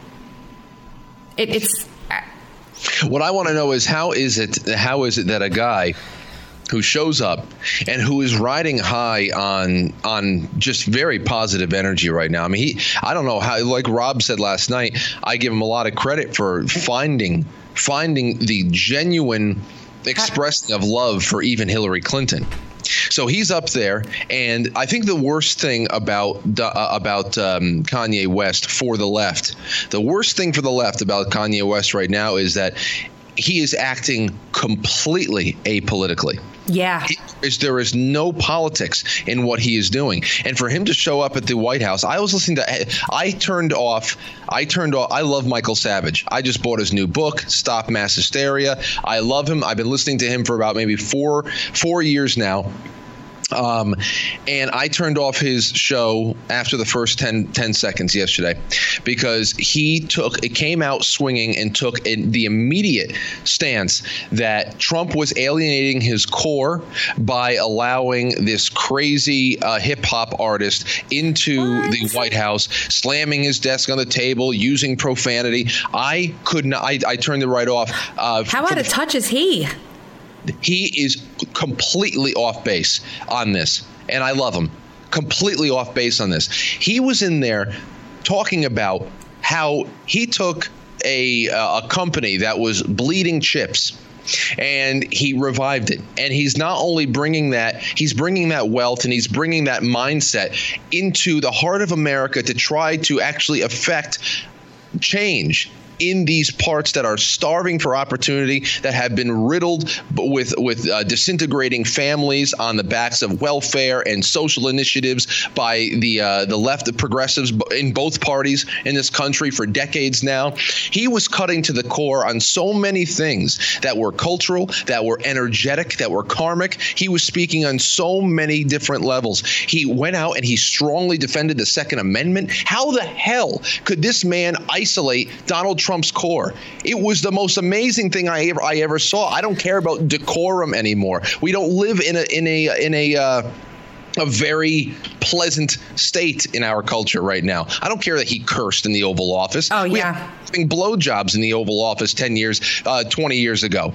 It's what I want to know is how is it that a guy who shows up and who is riding high on just very positive energy right now. I mean, I don't know how, like Rob said last night, I give him a lot of credit for finding the genuine expression of love for even Hillary Clinton. So he's up there, and I think the worst thing about Kanye West for the left, the worst thing for the left about Kanye West right now is that he is acting completely apolitically. Yeah. There is no politics in what he is doing. And for him to show up at the White House, I was listening to, I turned off, I love Michael Savage. I just bought his new book, Stop Mass Hysteria. I love him. I've been listening to him for about maybe four years now. And I turned off his show after the first 10 seconds yesterday because it came out swinging and took the immediate stance that Trump was alienating his core by allowing this crazy hip hop artist into the White House, slamming his desk on the table, using profanity. I could not. I turned it right off. How out of touch is he? He is completely off base on this, and I love him. Completely off base on this. He was in there talking about how he took a company that was bleeding chips, and he revived it. And he's not only bringing that wealth and he's bringing that mindset into the heart of America to try to actually affect change in these parts that are starving for opportunity, that have been riddled with disintegrating families on the backs of welfare and social initiatives by the left, the progressives in both parties in this country for decades now. He was cutting to the core on so many things that were cultural, that were energetic, that were karmic. He was speaking on so many different levels. He went out and he strongly defended the Second Amendment. How the hell could this man isolate Donald Trump's core? It was the most amazing thing I ever saw. I don't care about decorum anymore. We don't live in a very pleasant state in our culture right now. I don't care that he cursed in the Oval Office. Oh, yeah. We were having blowjobs in the Oval Office 20 years ago.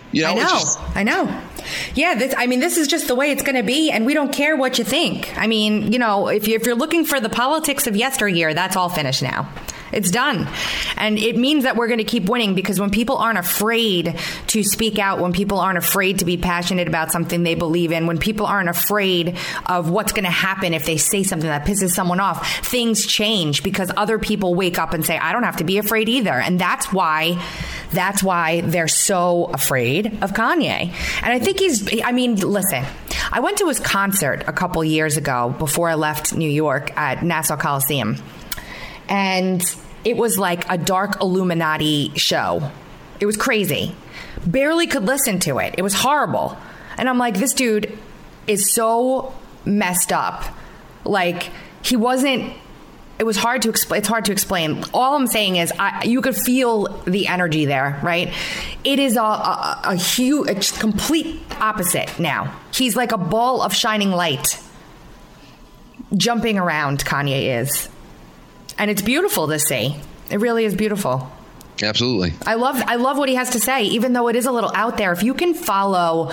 You know, I know. Yeah, this is just the way it's going to be, and we don't care what you think. I mean, you know, if you're looking for the politics of yesteryear, that's all finished now. It's done. And it means that we're going to keep winning, because when people aren't afraid to speak out, when people aren't afraid to be passionate about something they believe in, when people aren't afraid of what's going to happen if they say something that pisses someone off, things change, because other people wake up and say, I don't have to be afraid either. And that's why they're so afraid of Kanye. And I think listen, I went to his concert a couple years ago before I left New York at Nassau Coliseum. And it was like a dark Illuminati show. It was crazy. Barely could listen to it. It was horrible. And I'm like, this dude is so messed up. Like, he wasn't... It was hard to explain. It's hard to explain. All I'm saying is, you could feel the energy there, right? It is a huge, complete opposite now. He's like a ball of shining light, jumping around. Kanye is. And it's beautiful to see. It really is beautiful. Absolutely. I love what he has to say, even though it is a little out there. If you can follow,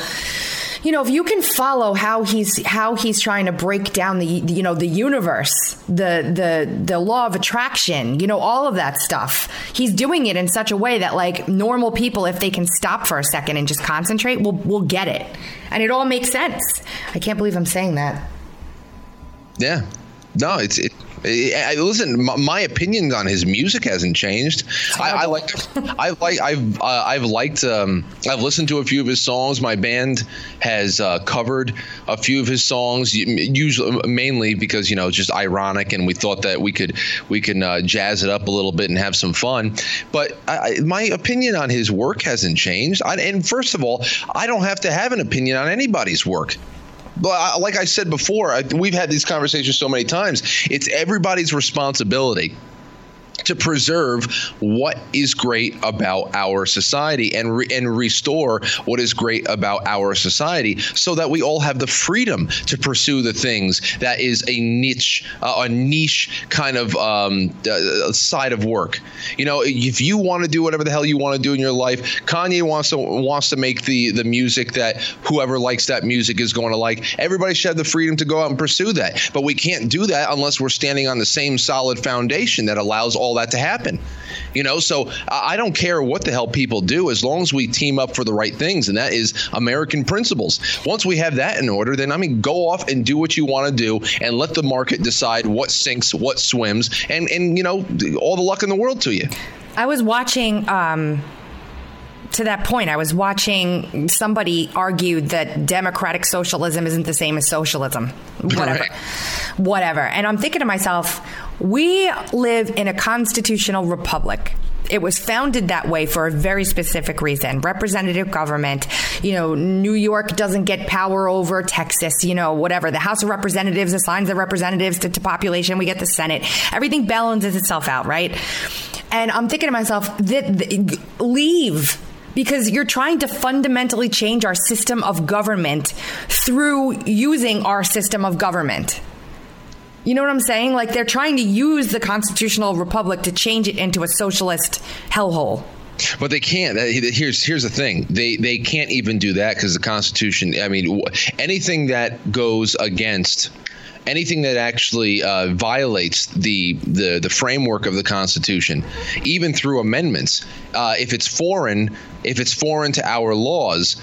how he's trying to break down the universe, the law of attraction, all of that stuff. He's doing it in such a way that, like, normal people, if they can stop for a second and just concentrate, will get it. And it all makes sense. I can't believe I'm saying that. Yeah. No, listen, my opinion on his music hasn't changed. I've listened to a few of his songs. My band has covered a few of his songs, usually mainly because, it's just ironic, and we thought that we can jazz it up a little bit and have some fun. But my opinion on his work hasn't changed. And first of all, I don't have to have an opinion on anybody's work. But like I said before, we've had these conversations so many times. It's everybody's responsibility to preserve what is great about our society and restore what is great about our society, so that we all have the freedom to pursue the things that is a niche kind of side of work. If you want to do whatever the hell you want to do in your life, Kanye wants to make the music that whoever likes that music is going to like. Everybody should have the freedom to go out and pursue that. But we can't do that unless we're standing on the same solid foundation that allows all that to happen. So I don't care what the hell people do, as long as we team up for the right things, and that is American principles. Once we have that in order, then go off and do what you want to do, and let the market decide what sinks, what swims, and all the luck in the world to you. I was watching to that point, I was watching somebody argue that democratic socialism isn't the same as socialism. Whatever. And I'm thinking to myself, we live in a constitutional republic. It was founded that way for a very specific reason. Representative government. New York doesn't get power over Texas, whatever. The House of Representatives assigns the representatives to population. We get the Senate. Everything balances itself out, right? And I'm thinking to myself, leave. Because you're trying to fundamentally change our system of government through using our system of government. You know what I'm saying? Like, they're trying to use the constitutional republic to change it into a socialist hellhole. But they can't. Here's the thing. They can't even do that, because the Constitution, anything that goes against, anything that actually violates the framework of the Constitution, even through amendments, if it's foreign to our laws,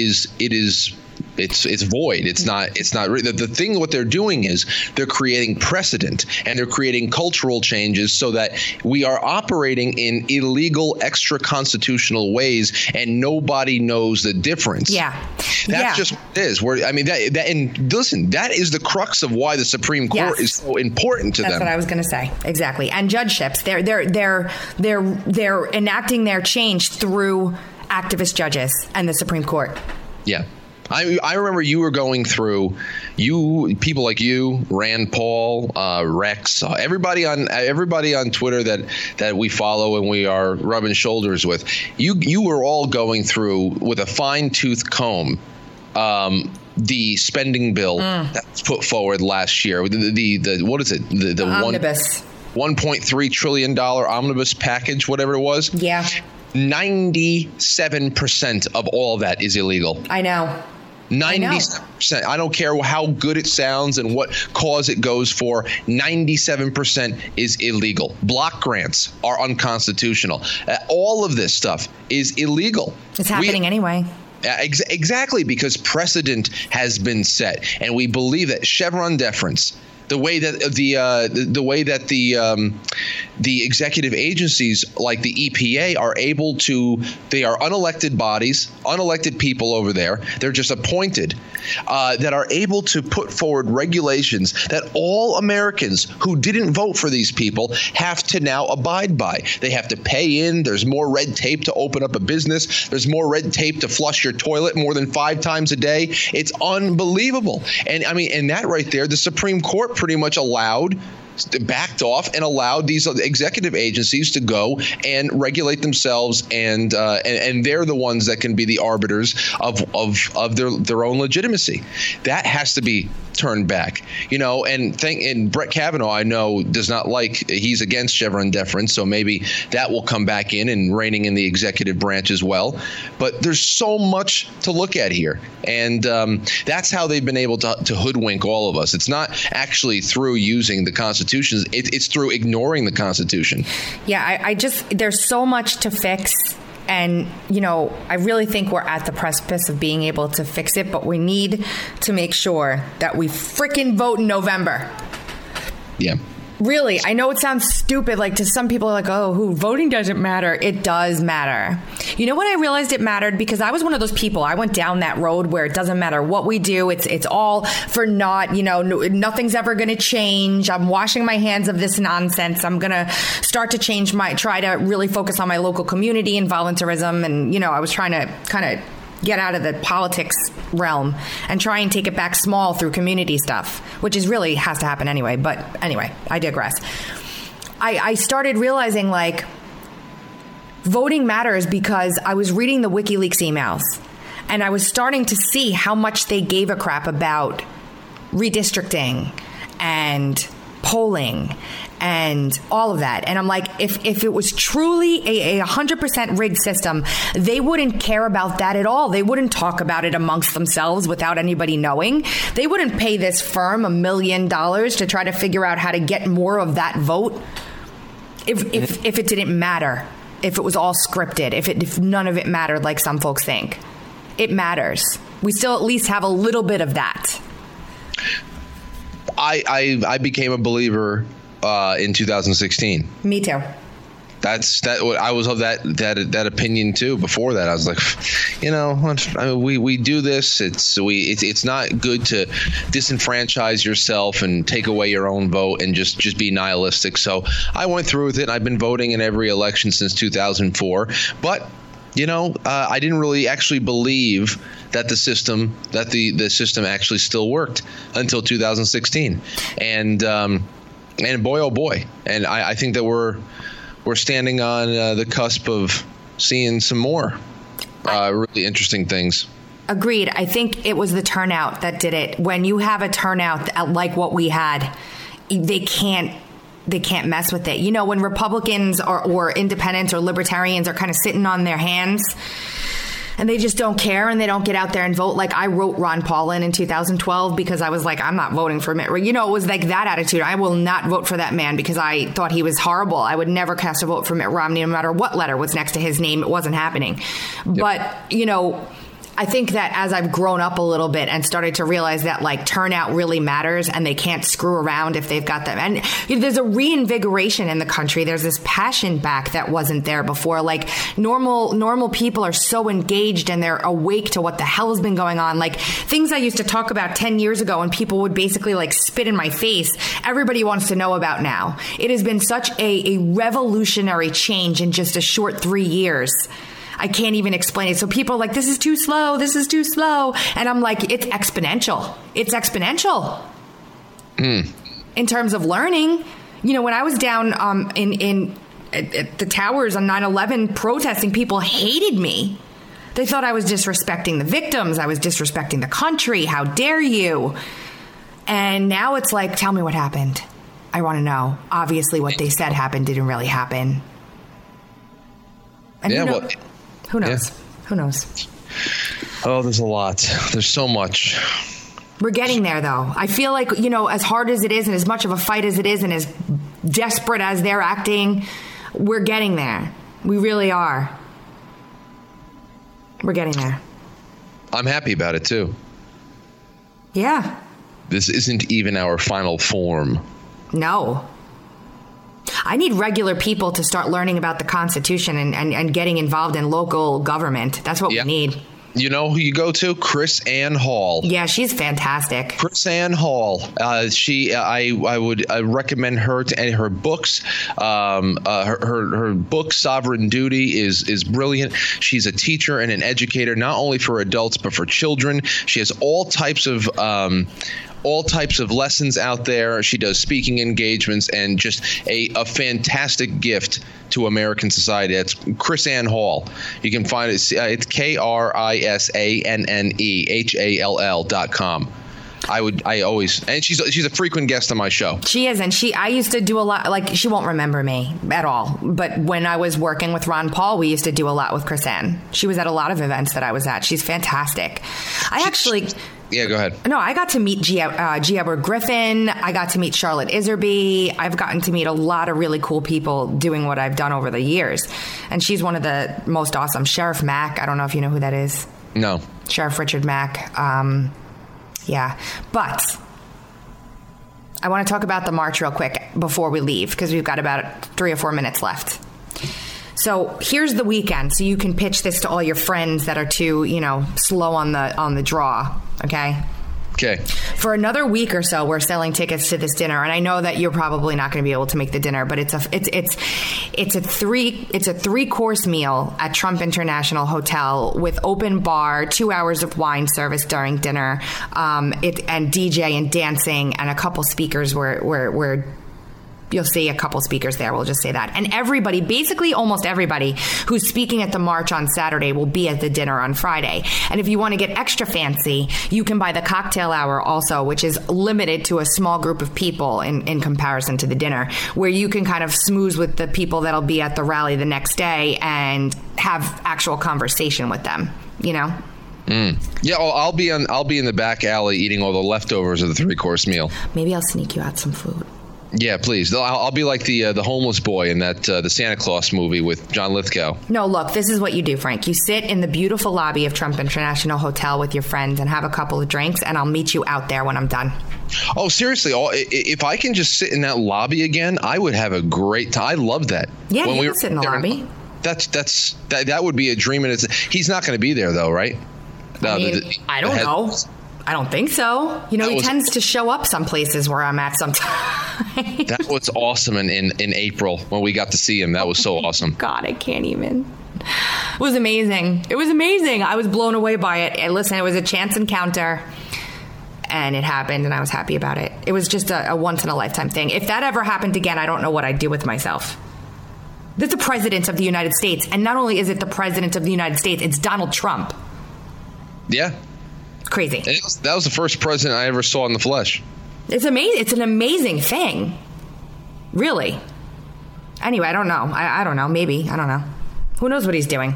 it's void. It's not the thing. What they're doing is they're creating precedent, and they're creating cultural changes, so that we are operating in illegal, extra constitutional ways, and nobody knows the difference. Yeah, that's just what it is. And listen, that is the crux of why the Supreme Court is so important to them. That's what I was going to say. Exactly. And judgeships, they're enacting their change through activist judges and the Supreme Court. Yeah. I remember you were going through, people like you, Rand Paul, Rex, everybody on Twitter that we follow and we are rubbing shoulders with. You were all going through with a fine-tooth comb the spending bill that was put forward last year. The what is it? The omnibus. $1.3 trillion omnibus package, whatever it was. Yeah. 97% of all that is illegal. I know. 90%. I don't care how good it sounds and what cause it goes for. 97% is illegal. Block grants are unconstitutional. All of this stuff is illegal. It's happening anyway. Exactly, because precedent has been set, and we believe that Chevron deference, the way that the executive agencies like the EPA are able to, they are unelected bodies, unelected people over there. They're just appointed, that are able to put forward regulations that all Americans who didn't vote for these people have to now abide by. They have to pay in. There's more red tape to open up a business. There's more red tape to flush your toilet more than 5 times a day. It's unbelievable. And I mean, and that right there, the Supreme Court pretty much backed off and allowed these executive agencies to go and regulate themselves, and they're the ones that can be the arbiters of their own legitimacy. That has to be turned back, and Brett Kavanaugh, I know, does not he's against Chevron deference, so maybe that will come back in and reigning in the executive branch as well. But there's so much to look at here, and that's how they've been able to hoodwink all of us. It's not actually through using the Constitution. It's through ignoring the Constitution. Yeah, there's so much to fix. And, I really think we're at the precipice of being able to fix it, but we need to make sure that we freaking vote in November. Yeah. Really, I know it sounds stupid, like to some people, like, voting doesn't matter. It does matter. You know when I realized it mattered? Because I was one of those people. I went down that road where it doesn't matter what we do. It's all for naught. Nothing's ever going to change. I'm washing my hands of this nonsense. I'm going to start to try to really focus on my local community and volunteerism. And, I was trying to kind of get out of the politics realm and try and take it back small through community stuff, which is really has to happen anyway. But anyway, I digress. I started realizing voting matters because I was reading the WikiLeaks emails and I was starting to see how much they gave a crap about redistricting and polling and all of that. And I'm like, if it was truly a 100% rigged system, they wouldn't care about that at all. They wouldn't talk about it amongst themselves without anybody knowing. They wouldn't pay this firm $1 million to try to figure out how to get more of that vote if it didn't matter, if it was all scripted, if none of it mattered like some folks think. It matters. We still at least have a little bit of that. I became a believer in 2016. Me too. I was of that opinion too. Before that, I was like, we do this. It's not good to disenfranchise yourself and take away your own vote and just be nihilistic. So I went through with it. I've been voting in every election since 2004, but I didn't really actually believe that the system actually still worked until 2016, and boy, oh boy, and I think that we're standing on the cusp of seeing some more really interesting things. Agreed. I think it was the turnout that did it. When you have a turnout like what we had, they can't mess with it. When Republicans or independents or libertarians are kind of sitting on their hands and they just don't care and they don't get out there and vote. Like I wrote Ron Paul in 2012 because I was like, I'm not voting for Mitt. It was like that attitude. I will not vote for that man because I thought he was horrible. I would never cast a vote for Mitt Romney no matter what letter was next to his name. It wasn't happening. Yep. But, I think that as I've grown up a little bit and started to realize that turnout really matters and they can't screw around if they've got them. And there's a reinvigoration in the country. There's this passion back that wasn't there before. Normal people are so engaged and they're awake to what the hell has been going on. Things I used to talk about 10 years ago and people would basically spit in my face. Everybody wants to know about now. It has been such a revolutionary change in just a short 3 years. I can't even explain it. So people are like, this is too slow. This is too slow. And I'm like, it's exponential. It's exponential in terms of learning. When I was down at the towers on 9/11 protesting, people hated me. They thought I was disrespecting the victims. I was disrespecting the country. How dare you? And now it's like, tell me what happened. I want to know. Obviously what they said happened didn't really happen. And Yeah, who knows? Yeah. Who knows? Oh, there's a lot. There's so much. We're getting there, though. I feel like, as hard as it is and as much of a fight as it is and as desperate as they're acting, we're getting there. We really are. We're getting there. I'm happy about it, too. Yeah. This isn't even our final form. No. I need regular people to start learning about the Constitution and getting involved in local government. That's what we need. You know who you go to? Chris Ann Hall. Yeah, she's fantastic. Chris Ann Hall. I would recommend her to her books. Her book Sovereign Duty is brilliant. She's a teacher and an educator, not only for adults but for children. She has all types of lessons out there. She does speaking engagements and just a fantastic gift to American society. That's Chris Ann Hall. You can find it. It's KrisAnnehall.com. And she's a frequent guest on my show. She is, and I used to do a lot. Like, she won't remember me at all, but when I was working with Ron Paul, we used to do a lot with Chris Ann. She was at a lot of events that I was at. She's fantastic. Yeah, go ahead. No, I got to meet G. Edward Griffin. I got to meet Charlotte Iserby. I've gotten to meet a lot of really cool people doing what I've done over the years. And she's one of the most awesome. Sheriff Mack. I don't know if you know who that is. No. Sheriff Richard Mack. Yeah. But I want to talk about the march real quick before we leave, because we've got about 3 or 4 minutes left. So here's the weekend, so you can pitch this to all your friends that are too, slow on the draw. Okay. Okay. For another week or so, we're selling tickets to this dinner, and I know that you're probably not going to be able to make the dinner, but it's a 3-course meal at Trump International Hotel with open bar, 2 hours of wine service during dinner, and DJ and dancing, and a couple speakers where you'll see a couple speakers there. We'll just say that. And everybody, basically almost everybody who's speaking at the march on Saturday will be at the dinner on Friday. And if you want to get extra fancy, you can buy the cocktail hour also, which is limited to a small group of people in comparison to the dinner, where you can kind of smooze with the people that'll be at the rally the next day and have actual conversation with them, Yeah, well, I'll be in the back alley eating all the leftovers of the 3-course meal. Maybe I'll sneak you out some food. Yeah, please. I'll be like the homeless boy in that the Santa Claus movie with John Lithgow. No, look, this is what you do, Frank. You sit in the beautiful lobby of Trump International Hotel with your friends and have a couple of drinks, and I'll meet you out there when I'm done. Oh, seriously? If I can just sit in that lobby again, I would have a great time. I love that. Yeah, you can sit in the lobby. That would be a dream. And he's not going to be there, though, right? I don't know. I don't think so. He tends to show up some places where I'm at sometimes. That was awesome in April when we got to see him. That was so awesome. God, I can't even. It was amazing. It was amazing. I was blown away by it. And listen, it was a chance encounter. And it happened, and I was happy about it. It was just a once-in-a-lifetime thing. If that ever happened again, I don't know what I'd do with myself. This is the President of the United States. And not only is it the President of the United States, it's Donald Trump. Yeah. Crazy. That was the first president I ever saw in the flesh. It's amazing. It's an amazing thing. Really. Anyway, I don't know. I don't know. Maybe. I don't know. Who knows what he's doing?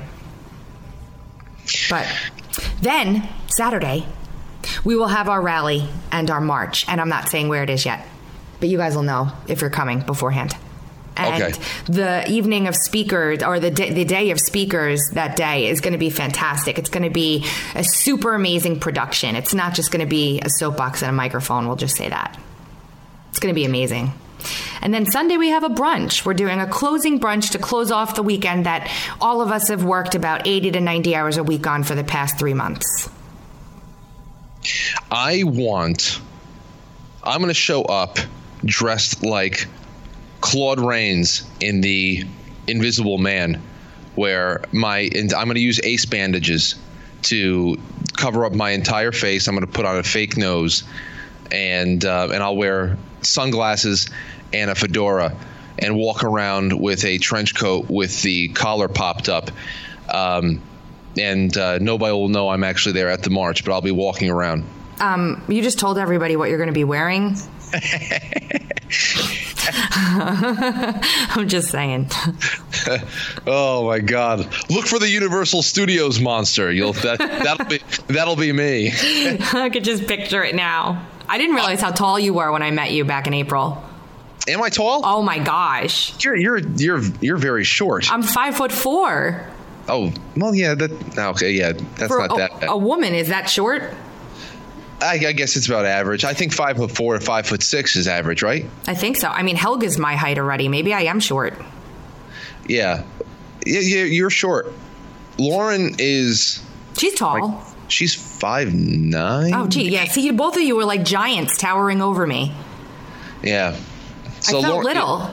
But then, Saturday, we will have our rally and our march. And I'm not saying where it is yet. But you guys will know if you're coming beforehand. And the evening of speakers, or the day of speakers that day, is going to be fantastic. It's going to be a super amazing production. It's not just going to be a soapbox and a microphone. We'll just say that. It's going to be amazing. And then Sunday we have a brunch. We're doing a closing brunch to close off the weekend that all of us have worked about 80 to 90 hours a week on for the past 3 months. I'm going to show up dressed like Claude Rains in The Invisible Man, where I'm going to use ace bandages to cover up my entire face. I'm going to put on a fake nose, and I'll wear sunglasses and a fedora and walk around with a trench coat with the collar popped up. And nobody will know I'm actually there at the march, but I'll be walking around. You just told everybody what you're going to be wearing. I'm just saying. Oh my God! Look for the Universal Studios monster. That'll be me. I could just picture it now. I didn't realize how tall you were when I met you back in April. Am I tall? Oh my gosh! You're very short. I'm 5'4". Oh well, yeah. Okay, yeah. That's For not that bad. A woman, is that short? I guess it's about average. I think 5'4" to 5'6" is average, right? I think so. I mean, Helga's my height already. Maybe I am short. Yeah, you're short. Lauren is. She's tall. She's 5'9". Oh, gee, yeah. See, both of you were like giants towering over me. Yeah. So I felt little.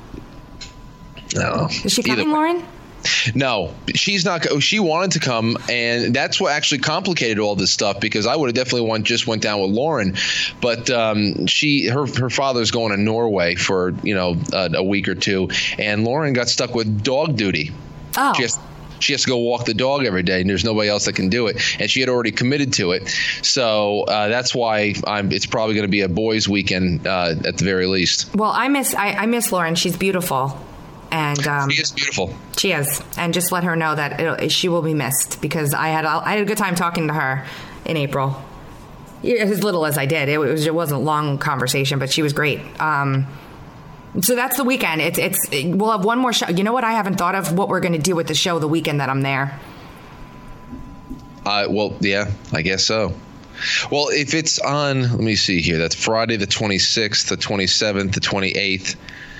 No. Is she coming, Lauren? No, she's not. She wanted to come, and that's what actually complicated all this stuff, because I would have definitely went down with Lauren, but her father's going to Norway for a week or two, and Lauren got stuck with dog duty. Oh. She has to go walk the dog every day, and there's nobody else that can do it. And she had already committed to it. So that's why it's probably going to be a boys' weekend at the very least. Well, I miss Lauren. She's beautiful. And she is beautiful. She is. And just let her know that she will be missed, because I had a good time talking to her in April. As little as I did. It wasn't a long conversation, but she was great. So that's the weekend. We'll have one more show. You know what? I haven't thought of what we're going to do with the show the weekend that I'm there. Well, yeah, I guess so. Well, if it's on, let me see here. That's Friday the 26th, the 27th, the 28th.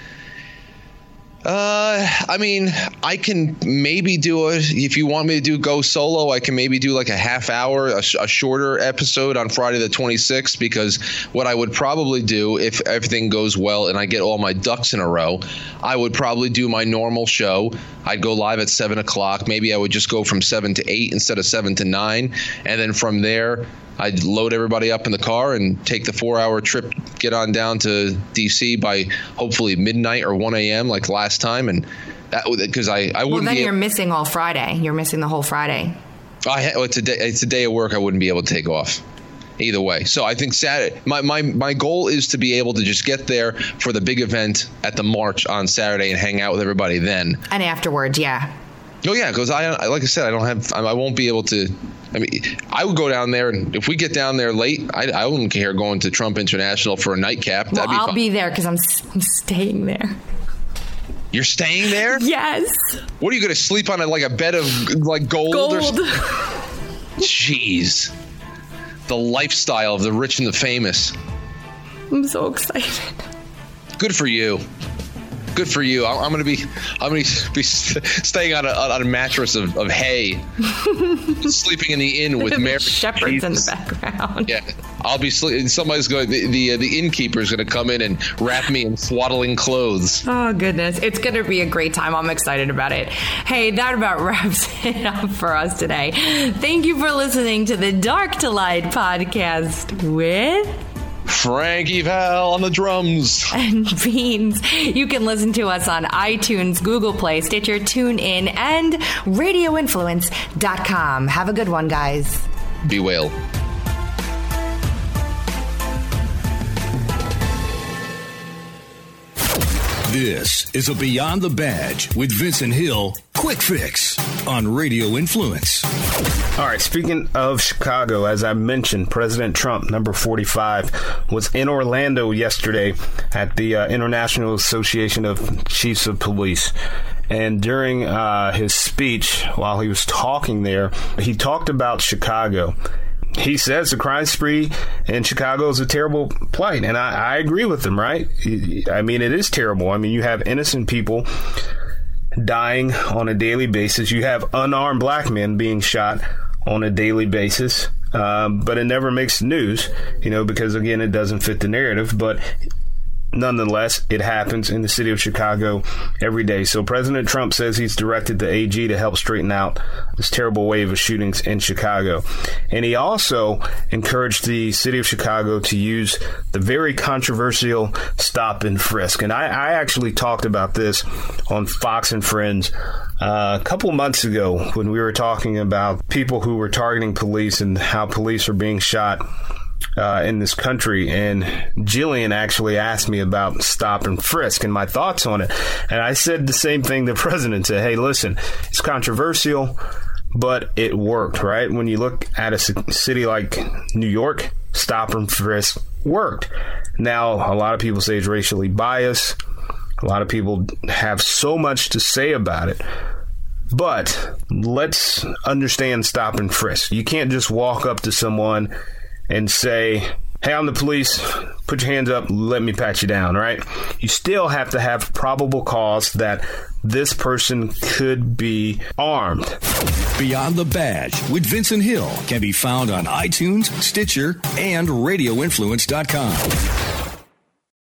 I mean, I can maybe do it. If you want me to go solo, I can maybe do like a half hour, a shorter episode on Friday the 26th, because what I would probably do, if everything goes well and I get all my ducks in a row, I would probably do my normal show. I'd go live at 7 o'clock. Maybe I would just go from 7 to 8 instead of 7 to 9. And then from there, I'd load everybody up in the car and take the 4-hour trip, get on down to D.C. by hopefully midnight or 1 a.m. like last time. And that, because I wouldn't. Well, then you're missing all Friday. You're missing the whole Friday. It's a day of work I wouldn't be able to take off. Either way. So I think Saturday, my goal is to be able to just get there for the big event at the March on Saturday and hang out with everybody then. And afterwards, yeah. Oh yeah, because like I said, I won't be able to. I mean, I would go down there, and if we get down there late, I wouldn't care going to Trump International for a nightcap. Well, I'll be there because I'm staying there. You're staying there? Yes. What are you going to sleep on? Like a bed of like gold? Jeez. The lifestyle of the rich and the famous. I'm so excited. Good for you. Good for you. I'm gonna be staying on a mattress of hay, sleeping in the inn with Mary shepherds in the background. Yeah, I'll be sleeping. Somebody's going. The innkeeper's gonna come in and wrap me in swaddling clothes. Oh goodness, it's gonna be a great time. I'm excited about it. Hey, that about wraps it up for us today. Thank you for listening to the Dark to Light podcast with Frankie Val on the drums. And Beans. You can listen to us on iTunes, Google Play, Stitcher, TuneIn, and RadioInfluence.com. Have a good one, guys. Be well. This is a Beyond the Badge with Vincent Hill Quick Fix on Radio Influence. All right, speaking of Chicago, as I mentioned, President Trump, number 45, was in Orlando yesterday at the International Association of Chiefs of Police. And during his speech, while he was talking there, he talked about Chicago. He says the crime spree in Chicago is a terrible plight, and I agree with him, right? I mean, it is terrible. I mean, you have innocent people dying on a daily basis. You have unarmed black men being shot on a daily basis, but it never makes news, because, again, it doesn't fit the narrative. But nonetheless, it happens in the city of Chicago every day. So President Trump says he's directed the AG to help straighten out this terrible wave of shootings in Chicago. And he also encouraged the city of Chicago to use the very controversial stop and frisk. And I actually talked about this on Fox and Friends a couple months ago when we were talking about people who were targeting police and how police are being shot in this country. And Jillian actually asked me about stop and frisk and my thoughts on it. And I said the same thing the president said. Hey, listen, it's controversial, but it worked, right? When you look at a city like New York, stop and frisk worked. Now, a lot of people say it's racially biased. A lot of people have so much to say about it. But let's understand stop and frisk. You can't just walk up to someone and say, hey, I'm the police, put your hands up, let me pat you down, right? You still have to have probable cause that this person could be armed. Beyond the Badge with Vincent Hill can be found on iTunes, Stitcher, and RadioInfluence.com.